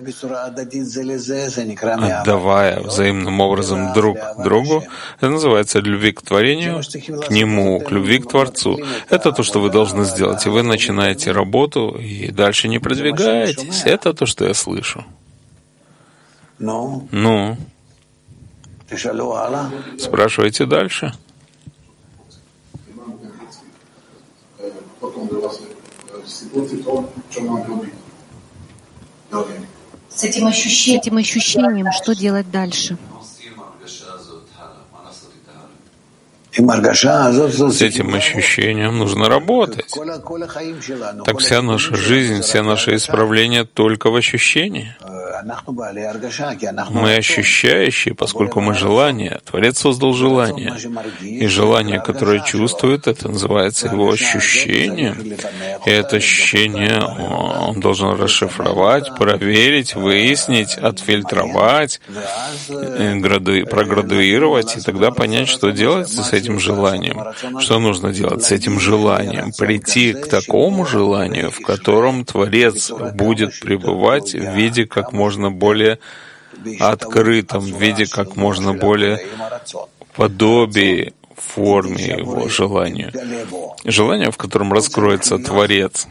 S1: отдавая взаимным образом друг другу, это называется любви к творению, к Нему, к любви к Творцу. Это то, что вы должны сделать. И вы начинаете работу и дальше не продвигаетесь. Это то, что я слышу. Ну, спрашивайте дальше.
S7: С этим ощущением, что делать дальше?
S1: С этим ощущением нужно работать. Так вся наша жизнь, все наши исправления только в ощущении. Мы ощущающие, поскольку мы желание. Творец создал желание. И желание, которое чувствует, это называется его ощущением. И это ощущение он должен расшифровать, проверить, выяснить, отфильтровать, проградуировать, и тогда понять, что делать с этим желанием. Что нужно делать с этим желанием? Прийти к такому желанию, в котором Творец будет пребывать в виде как можно более открытом, в виде как можно более подобии форме его желанию. Желание, в котором раскроется Творец,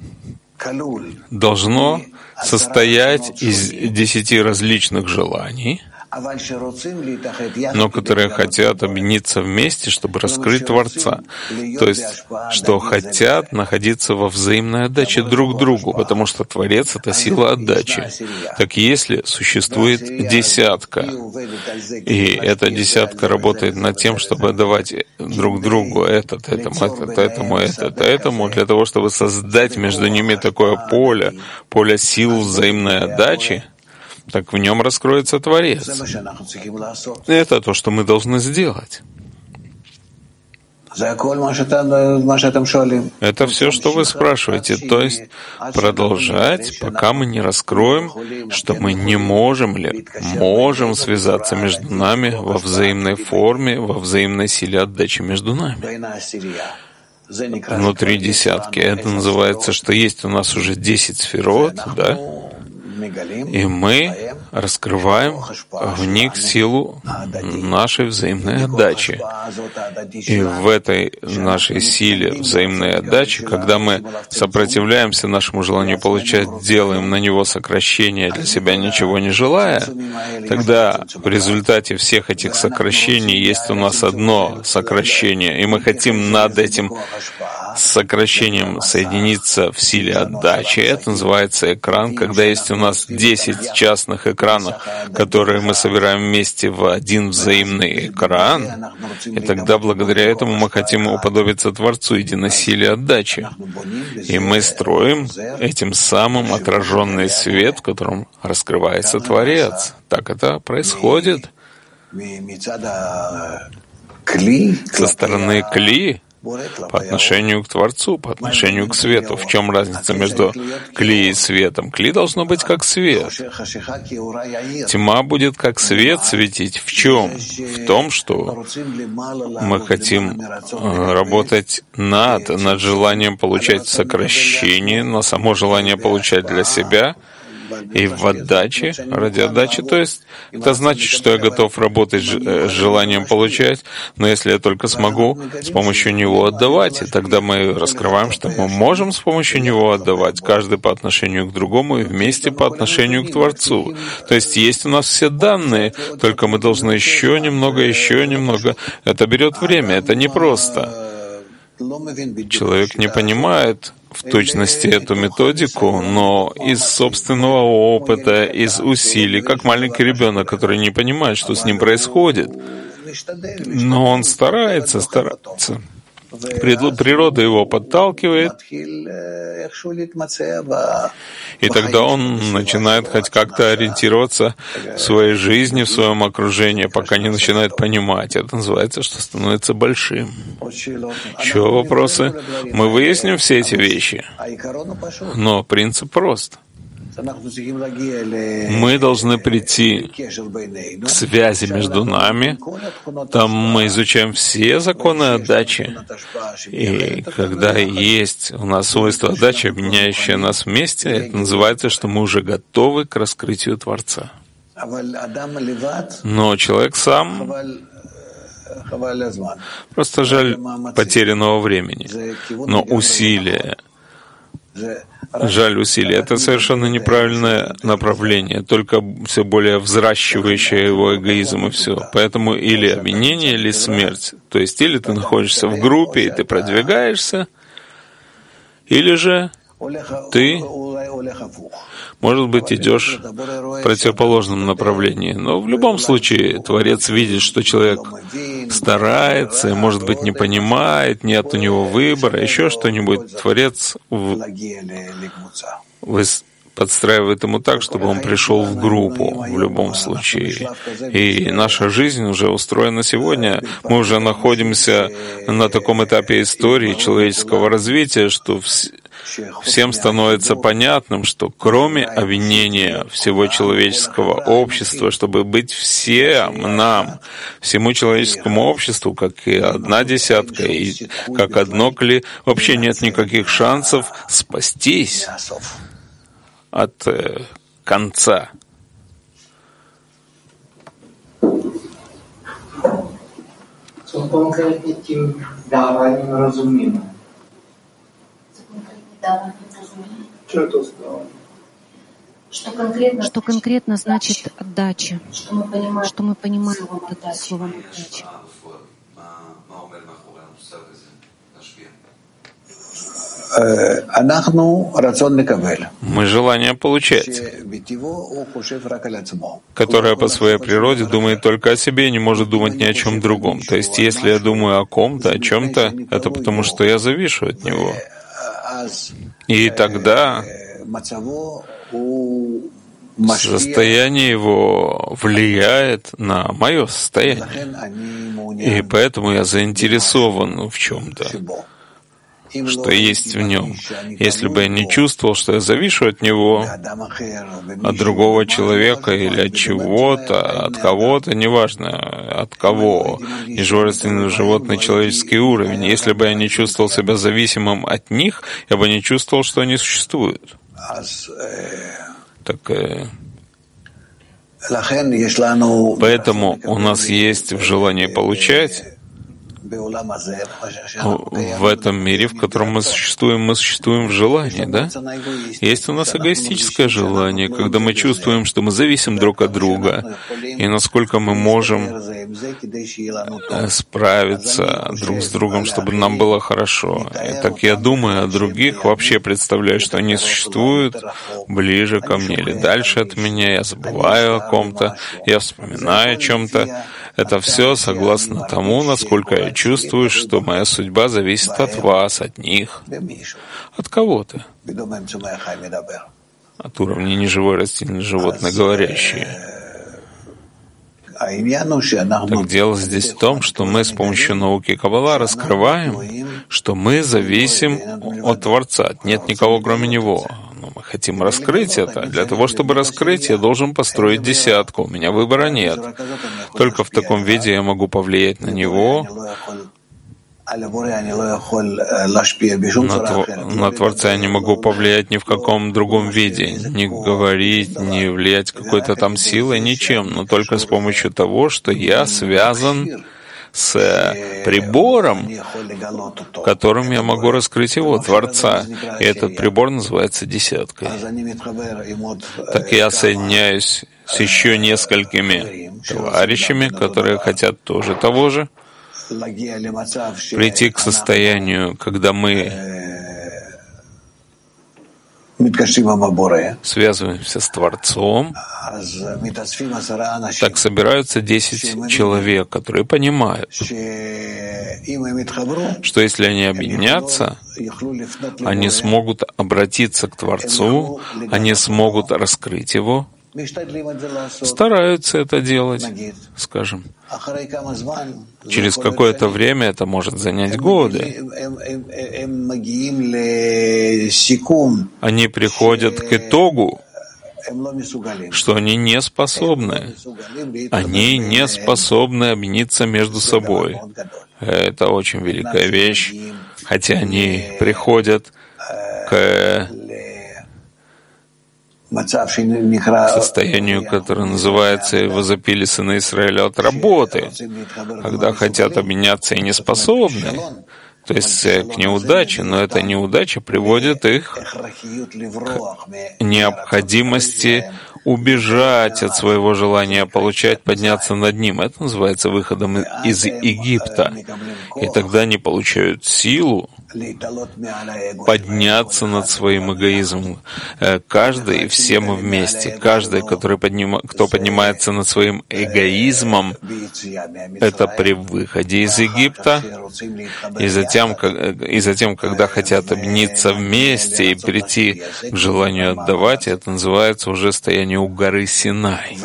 S1: должно состоять из 10 различных желаний, но которые хотят объединиться вместе, чтобы раскрыть Творца. То есть, что хотят находиться во взаимной отдаче друг другу, потому что Творец — это сила отдачи. Так если существует десятка, и эта десятка работает над тем, чтобы отдавать друг другу этому, для того, чтобы создать между ними такое поле сил взаимной отдачи, так в нем раскроется Творец. Это то, что мы должны сделать. Это все, что вы спрашиваете. То есть продолжать, пока мы не раскроем, что мы не можем или можем связаться между нами во взаимной форме, во взаимной силе отдачи между нами. Внутри десятки. Это называется, что есть у нас уже 10 сферот, да? И мы раскрываем в них силу нашей взаимной отдачи. И в этой нашей силе взаимной отдачи, когда мы сопротивляемся нашему желанию получать, делаем на него сокращение для себя, ничего не желая, тогда в результате всех этих сокращений есть у нас одно сокращение, и мы хотим над этим сокращением соединиться в силе отдачи. Это называется экран, когда есть у нас 10 частных экранов, которые мы собираем вместе в один взаимный экран, и тогда благодаря этому мы хотим уподобиться Творцу, единой силе отдачи. И мы строим этим самым отраженный свет, в котором раскрывается Творец. Так это происходит. Со стороны кли, по отношению к Творцу, по отношению к свету. В чем разница между кли и светом? Кли должно быть как свет. Тьма будет как свет светить. В чем? В том, что мы хотим работать над желанием получать сокращение, но само желание получать для себя и в отдаче, ради отдачи. То есть это значит, что я готов работать с желанием получать, но если я только смогу с помощью него отдавать, и тогда мы раскрываем, что мы можем с помощью него отдавать, каждый по отношению к другому и вместе по отношению к Творцу. То есть у нас все данные, только мы должны еще немного. Это берет время, это непросто. Человек не понимает в точности эту методику, но из собственного опыта, из усилий, как маленький ребенок, который не понимает, что с ним происходит, но он старается. Природа его подталкивает, и тогда он начинает хоть как-то ориентироваться в своей жизни, в своем окружении, пока не начинает понимать. Это называется, что становится большим. Еще вопросы? Мы выясним все эти вещи, но принцип прост. Мы должны прийти к связи между нами. Там мы изучаем все законы отдачи. И когда есть у нас свойство отдачи, объединяющее нас вместе, это называется, что мы уже готовы к раскрытию Творца. Но человек сам, просто жаль потерянного времени. Но усилия, жаль усилий. Это совершенно неправильное направление, только все более взращивающее его эгоизм и все. Поэтому или объединение, или смерть. То есть или ты находишься в группе, и ты продвигаешься, или же ты, может быть, идешь в противоположном направлении. Но в любом случае Творец видит, что человек старается, может быть, не понимает, нет у него выбора, еще что-нибудь. Творец подстраивает ему так, чтобы он пришел в группу в любом случае. И наша жизнь уже устроена сегодня. Мы уже находимся на таком этапе истории человеческого развития, что всем становится понятным, что кроме объединения всего человеческого общества, чтобы быть всем нам, всему человеческому обществу, как и одна десятка, и как одно кли, вообще нет никаких шансов спастись от конца.
S9: Co konkrétně tím dáváním rozumíme?
S7: Что конкретно значит отдача? Что мы понимаем под этим словом отдача?
S1: Мы желание получать, которое по своей природе думает только о себе и не может думать ни о чем другом. То есть, если я думаю о ком-то, о чем-то, это потому, что я завишу от него. И тогда состояние его влияет на мое состояние. И поэтому я заинтересован в чем-то, что есть в нем. Если бы я не чувствовал, что я завишу от него, от другого человека или от чего-то, от кого-то, неважно от кого, нижнерастительный, животный, человеческий уровень, если бы я не чувствовал себя зависимым от них, я бы не чувствовал, что они существуют. Так, поэтому у нас есть в желании получать. В этом мире, в котором мы существуем в желании, да? Есть у нас эгоистическое желание, когда мы чувствуем, что мы зависим друг от друга, и насколько мы можем справиться друг с другом, чтобы нам было хорошо. И так я думаю о других, вообще представляю, что они существуют ближе ко мне или дальше от меня, я забываю о ком-то, я вспоминаю о чем-то. Это все согласно тому, насколько я чувствую, что моя судьба зависит от вас, от них, от кого-то, от уровня неживой растительной животной говорящие. Так дело здесь в том, что мы с помощью науки Каббала раскрываем, что мы зависим от Творца, нет никого кроме Него. Но мы хотим раскрыть это. Для того, чтобы раскрыть, я должен построить десятку. У меня выбора нет. Только в таком виде я могу повлиять на Него. На Творца я не могу повлиять ни в каком другом виде, не говорить, не влиять какой-то там силой, ничем, но только с помощью того, что я связан с прибором, которым я могу раскрыть его, Творца. И этот прибор называется десяткой. Так я соединяюсь с еще несколькими товарищами, которые хотят тоже того же, прийти к состоянию, когда мы связываемся с Творцом, так собираются 10 человек, которые понимают, что если они объединятся, они смогут обратиться к Творцу, они смогут раскрыть Его, стараются это делать, скажем. Через какое-то время это может занять годы. Они приходят к итогу, что они не способны. Они не способны объединиться между собой. Это очень великая вещь, хотя они приходят к состоянию, которое называется «возопили сыны Израиля от работы», когда хотят объединяться и не способны, то есть к неудаче, но эта неудача приводит их к необходимости убежать от своего желания получать, подняться над ним. Это называется выходом из Египта. И тогда они получают силу подняться над своим эгоизмом. Каждый и все мы вместе. Каждый, кто поднимается над своим эгоизмом, это при выходе из Египта. И затем, когда хотят объединиться вместе и прийти к желанию отдавать, это называется уже стояние у горы Синай.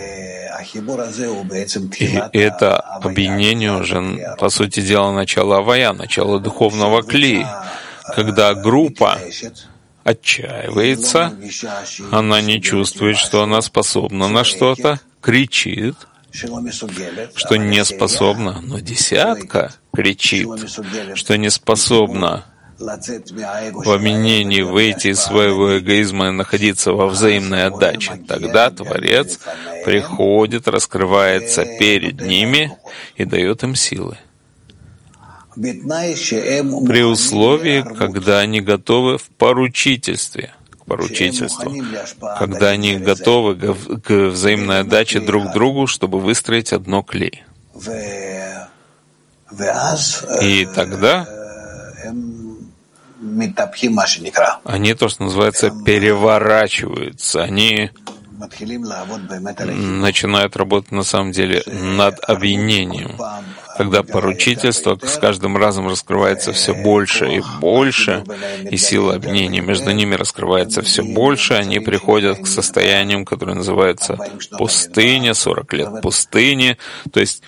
S1: И это объединение уже, по сути дела, начало авая, начало духовного кли, когда группа отчаивается, она не чувствует, что она способна на что-то, кричит, что не способна, но десятка кричит, что не способна в объединении выйти из своего эгоизма и находиться во взаимной отдаче. Тогда Творец приходит, раскрывается перед ними и дает им силы. При условии, когда они готовы в поручительстве, к поручительству, когда они готовы к взаимной отдаче друг другу, чтобы выстроить одно кли. И тогда они, то, что называется, переворачиваются. Они начинают работать на самом деле над объединением, когда поручительство с каждым разом раскрывается все больше и больше, и сила объединения между ними раскрывается все больше, они приходят к состояниям, которые называются пустыня, 40 лет пустыни, то есть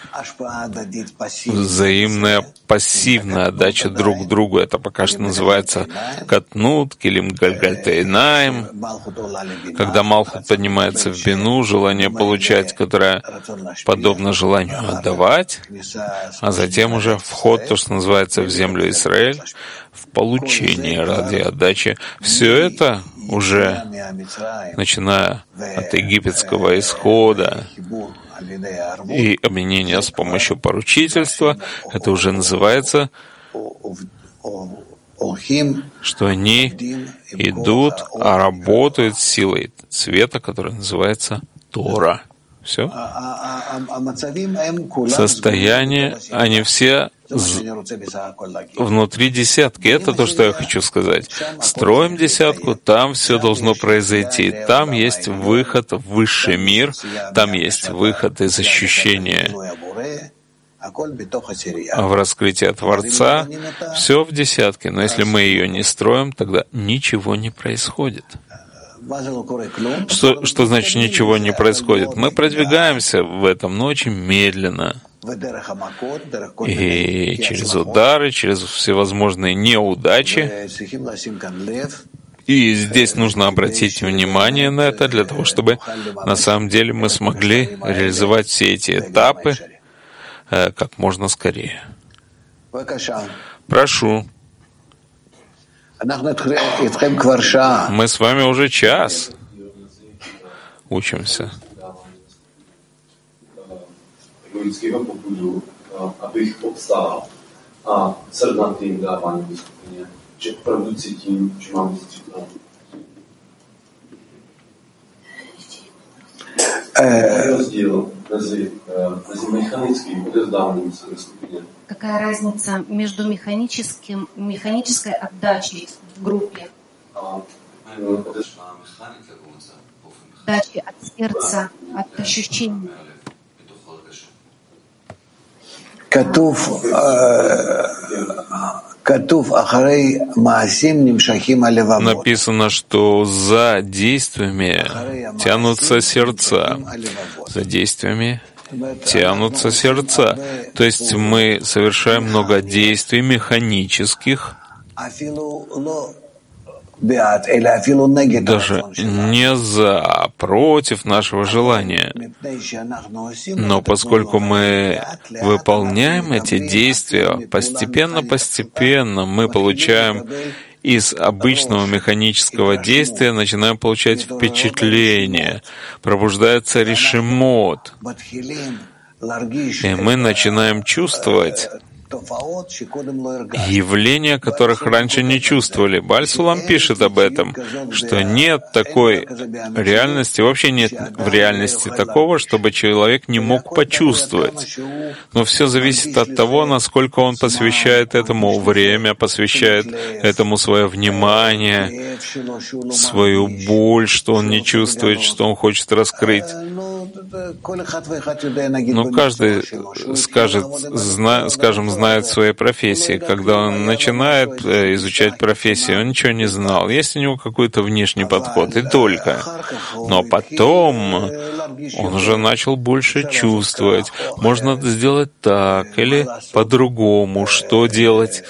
S1: взаимная пассивная отдача друг другу. Это пока что называется катнут, килим гальгальтейнаем, когда Малхут поднимается в бину, желание получать, которое подобно желанию отдавать, а затем уже вход, то, что называется, в землю Израиль, в получение ради отдачи. Все это уже, начиная от египетского исхода и объединения с помощью поручительства, это уже называется, что они идут, а работают силой цвета, которая называется Тора. Все. Состояние, они все внутри десятки. Это то, что я хочу сказать. Строим десятку, там все должно произойти. Там есть выход в высший мир, там есть выход из ощущения в раскрытие Творца. Все в десятке. Но если мы ее не строим, тогда ничего не происходит. Что значит ничего не происходит? Мы продвигаемся в этом, но очень медленно. И через удары, через всевозможные неудачи. И здесь нужно обратить внимание на это, для того, чтобы на самом деле мы смогли реализовать все эти этапы как можно скорее. Прошу. Мы с вами уже час учимся.
S7: Какая разница между механической отдачей в группе, отдачей от сердца, от ощущений?
S1: Написано, что за действиями тянутся сердца. За действиями тянутся сердца. То есть мы совершаем много действий механических, даже не за, против нашего желания. Но поскольку мы выполняем эти действия постепенно, мы получаем из обычного механического действия, начинаем получать впечатление, пробуждается решимот, и мы начинаем чувствовать явления, которых раньше не чувствовали. Бааль Сулам пишет об этом, что нет такой реальности, вообще нет в реальности такого, чтобы человек не мог почувствовать. Но все зависит от того, насколько он посвящает этому время, посвящает этому свое внимание, свою боль, что он не чувствует, что он хочет раскрыть. Но каждый скажет, скажем, знает своей профессии. Когда он начинает изучать профессию, он ничего не знал. Есть у него какой-то внешний подход, и только. Но потом он уже начал больше чувствовать. Можно сделать так или по-другому. Что делать?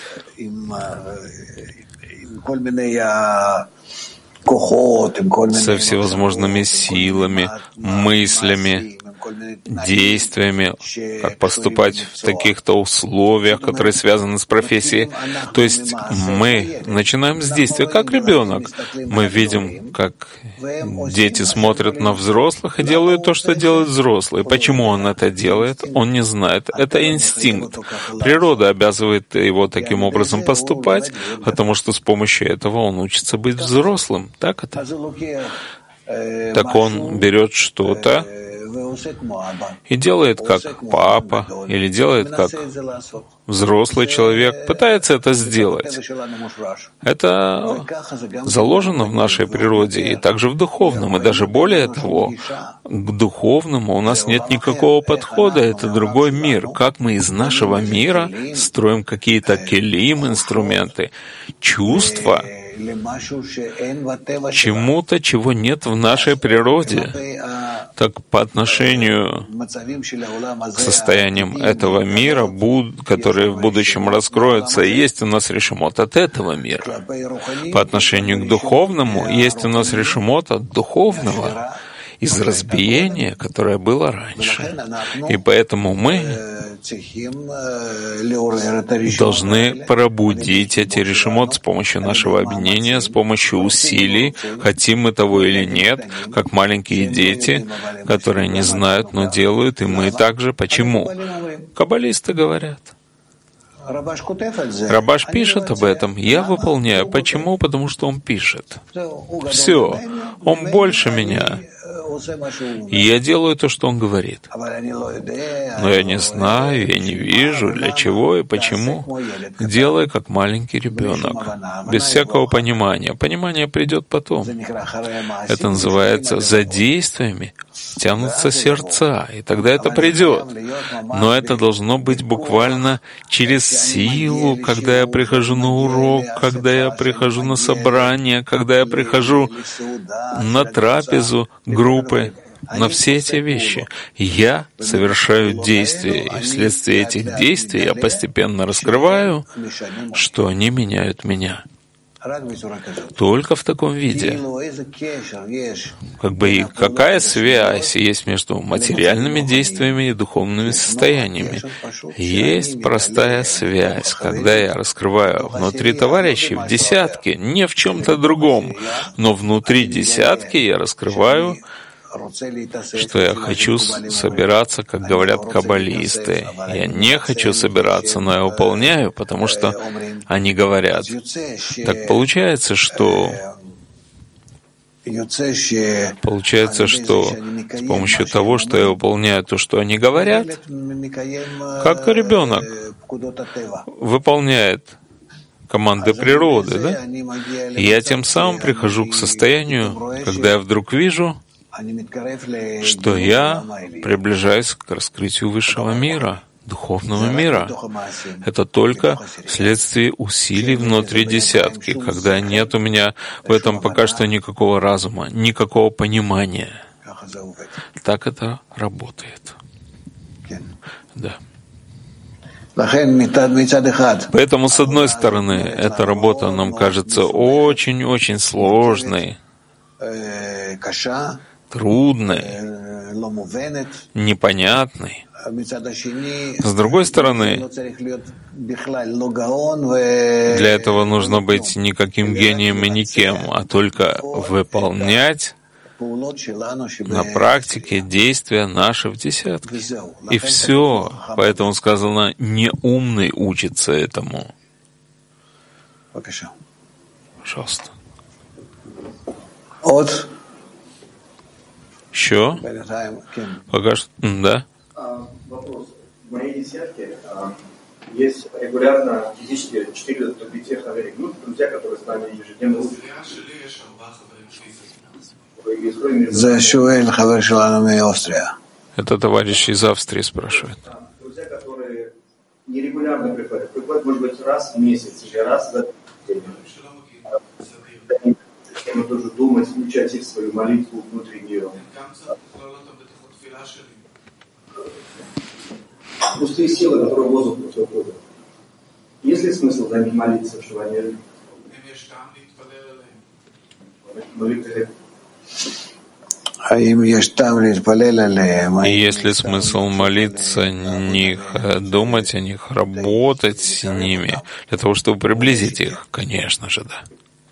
S1: Со всевозможными силами, мыслями, действиями, как поступать в таких-то условиях, которые связаны с профессией. То есть мы начинаем с действия, как ребенок. Мы видим, как дети смотрят на взрослых и делают то, что делают взрослые. Почему он это делает, он не знает. Это инстинкт. Природа обязывает его таким образом поступать, потому что с помощью этого он учится быть взрослым. Так это? Так он берет что-то и делает как папа, или делает как взрослый человек, пытается это сделать. Это заложено в нашей природе и также в духовном. И даже более того, к духовному у нас нет никакого подхода, это другой мир. Как мы из нашего мира строим какие-то келим, инструменты, чувства, чему-то, чего нет в нашей природе. Так по отношению к состояниям этого мира, которые в будущем раскроются, есть у нас решимот от этого мира. По отношению к духовному, есть у нас решимот от духовного, из разбиения, которое было раньше. И поэтому мы должны пробудить эти решимот с помощью нашего объединения, с помощью усилий, хотим мы того или нет, как маленькие дети, которые не знают, но делают, и мы также. Почему? Каббалисты говорят. Рабаш пишет об этом. Я выполняю. Почему? Потому что он пишет. Все. Он больше меня. И я делаю то, что он говорит. Но я не знаю, я не вижу, для чего и почему. Делай, как маленький ребенок, без всякого понимания. Понимание придет потом. Это называется «за действиями тянутся сердца», и тогда это придет. Но это должно быть буквально через силу, когда я прихожу на урок, когда я прихожу на собрание, когда я прихожу на трапезу группы, на все эти вещи. Я совершаю действия, и вследствие этих действий я постепенно раскрываю, что они меняют меня. Только в таком виде. И какая связь есть между материальными действиями и духовными состояниями? Есть простая связь, когда я раскрываю внутри товарищей в десятке, не в чем-то другом, но внутри десятки я раскрываю, что я хочу собираться, как говорят каббалисты. Я не хочу собираться, но я выполняю, потому что они говорят. Так получается, что с помощью того, что я выполняю то, что они говорят, как ребенок выполняет команды природы, да? И я тем самым прихожу к состоянию, когда я вдруг вижу, что я приближаюсь к раскрытию высшего мира, духовного мира. Это только вследствие усилий внутри десятки, когда нет у меня в этом пока что никакого разума, никакого понимания. Так это работает. Да. Поэтому, с одной стороны, эта работа нам кажется очень-очень сложной, трудной, непонятной. С другой стороны, для этого нужно быть никаким гением и никем, а только выполнять на практике действия наши в десятках. И все. Поэтому сказано, неумный учится этому. Пожалуйста. Еще? Пока что. Да?
S10: Вопрос. В моей десятке есть регулярно физически 4 тех друзья, которые с нами ежедневно учатся.
S1: Это товарищ из Австрии спрашивает.
S10: Друзья, которые нерегулярно приходят, может быть, раз в месяц или раз за день. Мы тоже думать, включать их в свою молитву внутреннюю. Пустые силы, которые воздух против Бога. Есть ли смысл за них молиться, чтобы они молитвы?
S1: Есть ли смысл молиться о них, думать о них, работать с ними, для того, чтобы приблизить их? Конечно же, да.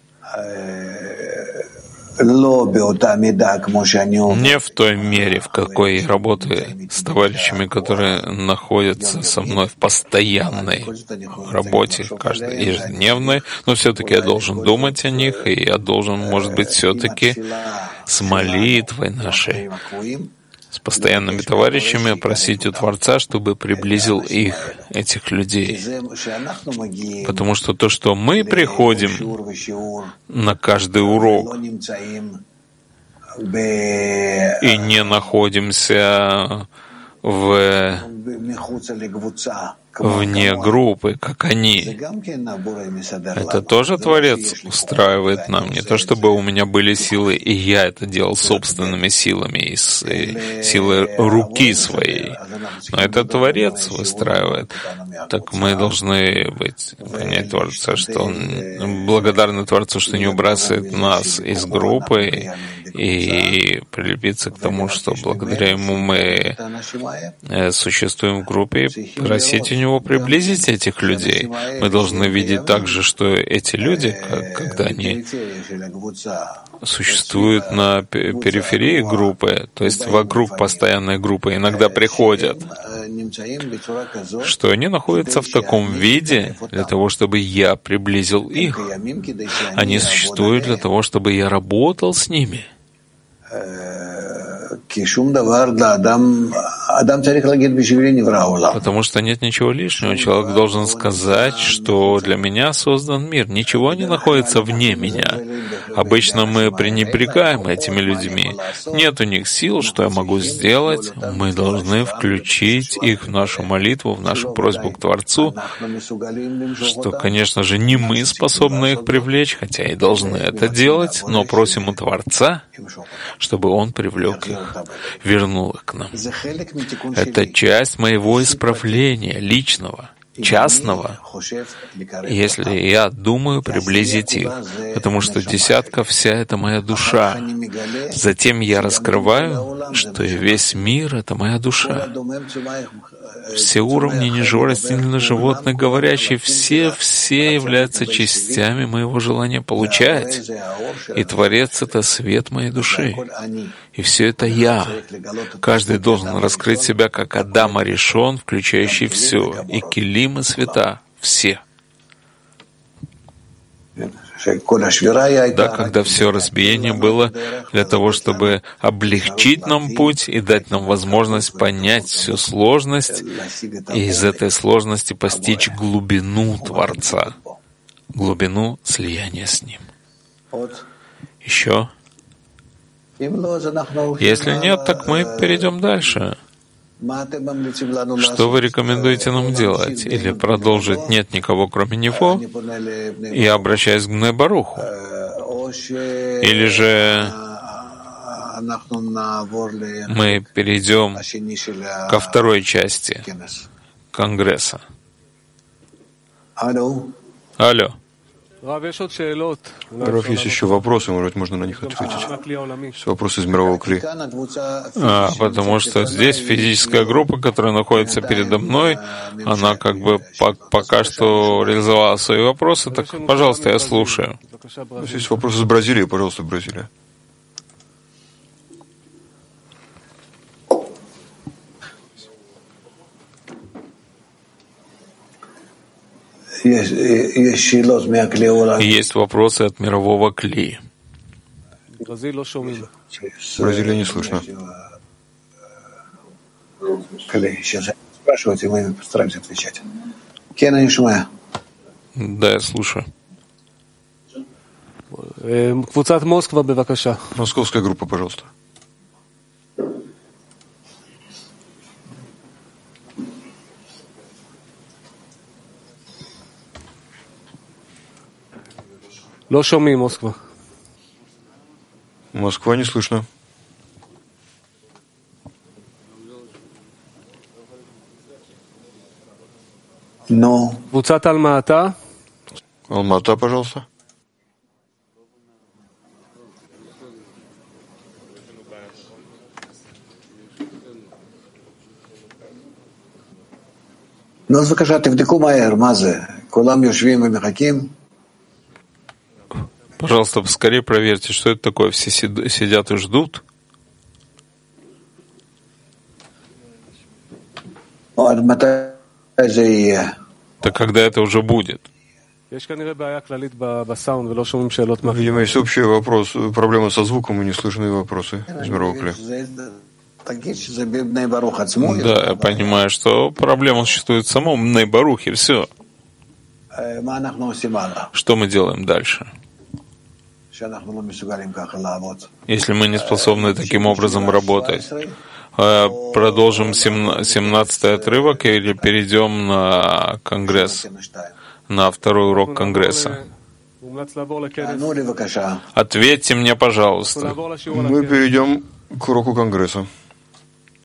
S1: Не в той мере, в какой я работаю с товарищами, которые находятся со мной в постоянной работе, каждой ежедневной, но все-таки я должен думать о них, и я должен, может быть, все-таки с молитвой нашей, с постоянными товарищами просить у Творца, чтобы приблизил их, этих людей. Потому что то, что мы приходим на каждый урок и не находимся вне группы, как они. Это тоже Творец устраивает нам. Не то, чтобы у меня были силы, и я это делал собственными силами, и силой руки своей. Но это Творец выстраивает. Так мы должны понять Творца, что Он благодарны Творцу, что не выбрасывает нас из группы, и прилепиться к тому, что благодаря Ему мы существуем в группе, и просить у Него приблизить этих людей. Мы должны видеть также, что эти люди, когда они существуют на периферии группы, то есть вокруг постоянной группы, иногда приходят, что они находятся в таком виде для того, чтобы я приблизил их. Они существуют для того, чтобы я работал с ними. Потому что нет ничего лишнего. Человек должен сказать, что для меня создан мир. Ничего не находится вне меня. Обычно мы пренебрегаем этими людьми. Нет у них сил, что я могу сделать. Мы должны включить их в нашу молитву, в нашу просьбу к Творцу, что, конечно же, не мы способны их привлечь, хотя и должны это делать, но просим у Творца, чтобы Он привлек их, вернул их к нам. Это часть моего исправления личного, частного, если я думаю приблизить их, потому что десятка вся — это моя душа. Затем я раскрываю, что весь мир — это моя душа. Все уровни неживорастительных животных, говорящие, все являются частями моего желания получать. И Творец — это свет моей души. И все это я. Каждый должен раскрыть себя как Адам Аришон, включающий все, и Келим, и света, все. Да, когда все разбиение было для того, чтобы облегчить нам путь и дать нам возможность понять всю сложность, и из этой сложности постичь глубину Творца, глубину слияния с Ним. Еще? Если нет, так мы перейдем дальше. Что вы рекомендуете нам делать? Или продолжить «нет никого, кроме Него», и обращаясь к Бней Баруху? Или же мы перейдем ко второй части Конгресса? Алло.
S2: Рав, есть еще вопросы, может быть, можно на них ответить. Вопросы из мирового кли.
S1: Потому что здесь физическая группа, которая находится передо мной, она как бы пока что реализовала свои вопросы. Так, пожалуйста, я слушаю.
S2: Есть вопросы из Бразилии, пожалуйста, Бразилия.
S1: Есть вопросы от мирового кли.
S2: Бразилия не слышно.
S3: Сейчас спрашивайте, мы постараемся отвечать.
S1: Да, я слушаю.
S2: Московская группа, пожалуйста. Москва не слышно.
S3: Но.
S2: Алмата, пожалуйста.
S3: Ну, בבקשה, תבדקו מהר, מה זה? כולם יושבים ומחכים?
S1: Пожалуйста, поскорее проверьте, что это такое. Все сидят и ждут. Так когда это уже будет?
S2: Видимо, есть общий вопрос, проблема со звуком и не слышны вопросы из мирового кли.
S1: Да, я понимаю, что проблема существует в самом Бней Барухе. Все. Что мы делаем дальше? Если мы не способны таким образом работать, продолжим 17-й отрывок или перейдем на конгресс, на второй урок конгресса? Ответьте мне, пожалуйста.
S2: Мы перейдем к уроку конгресса.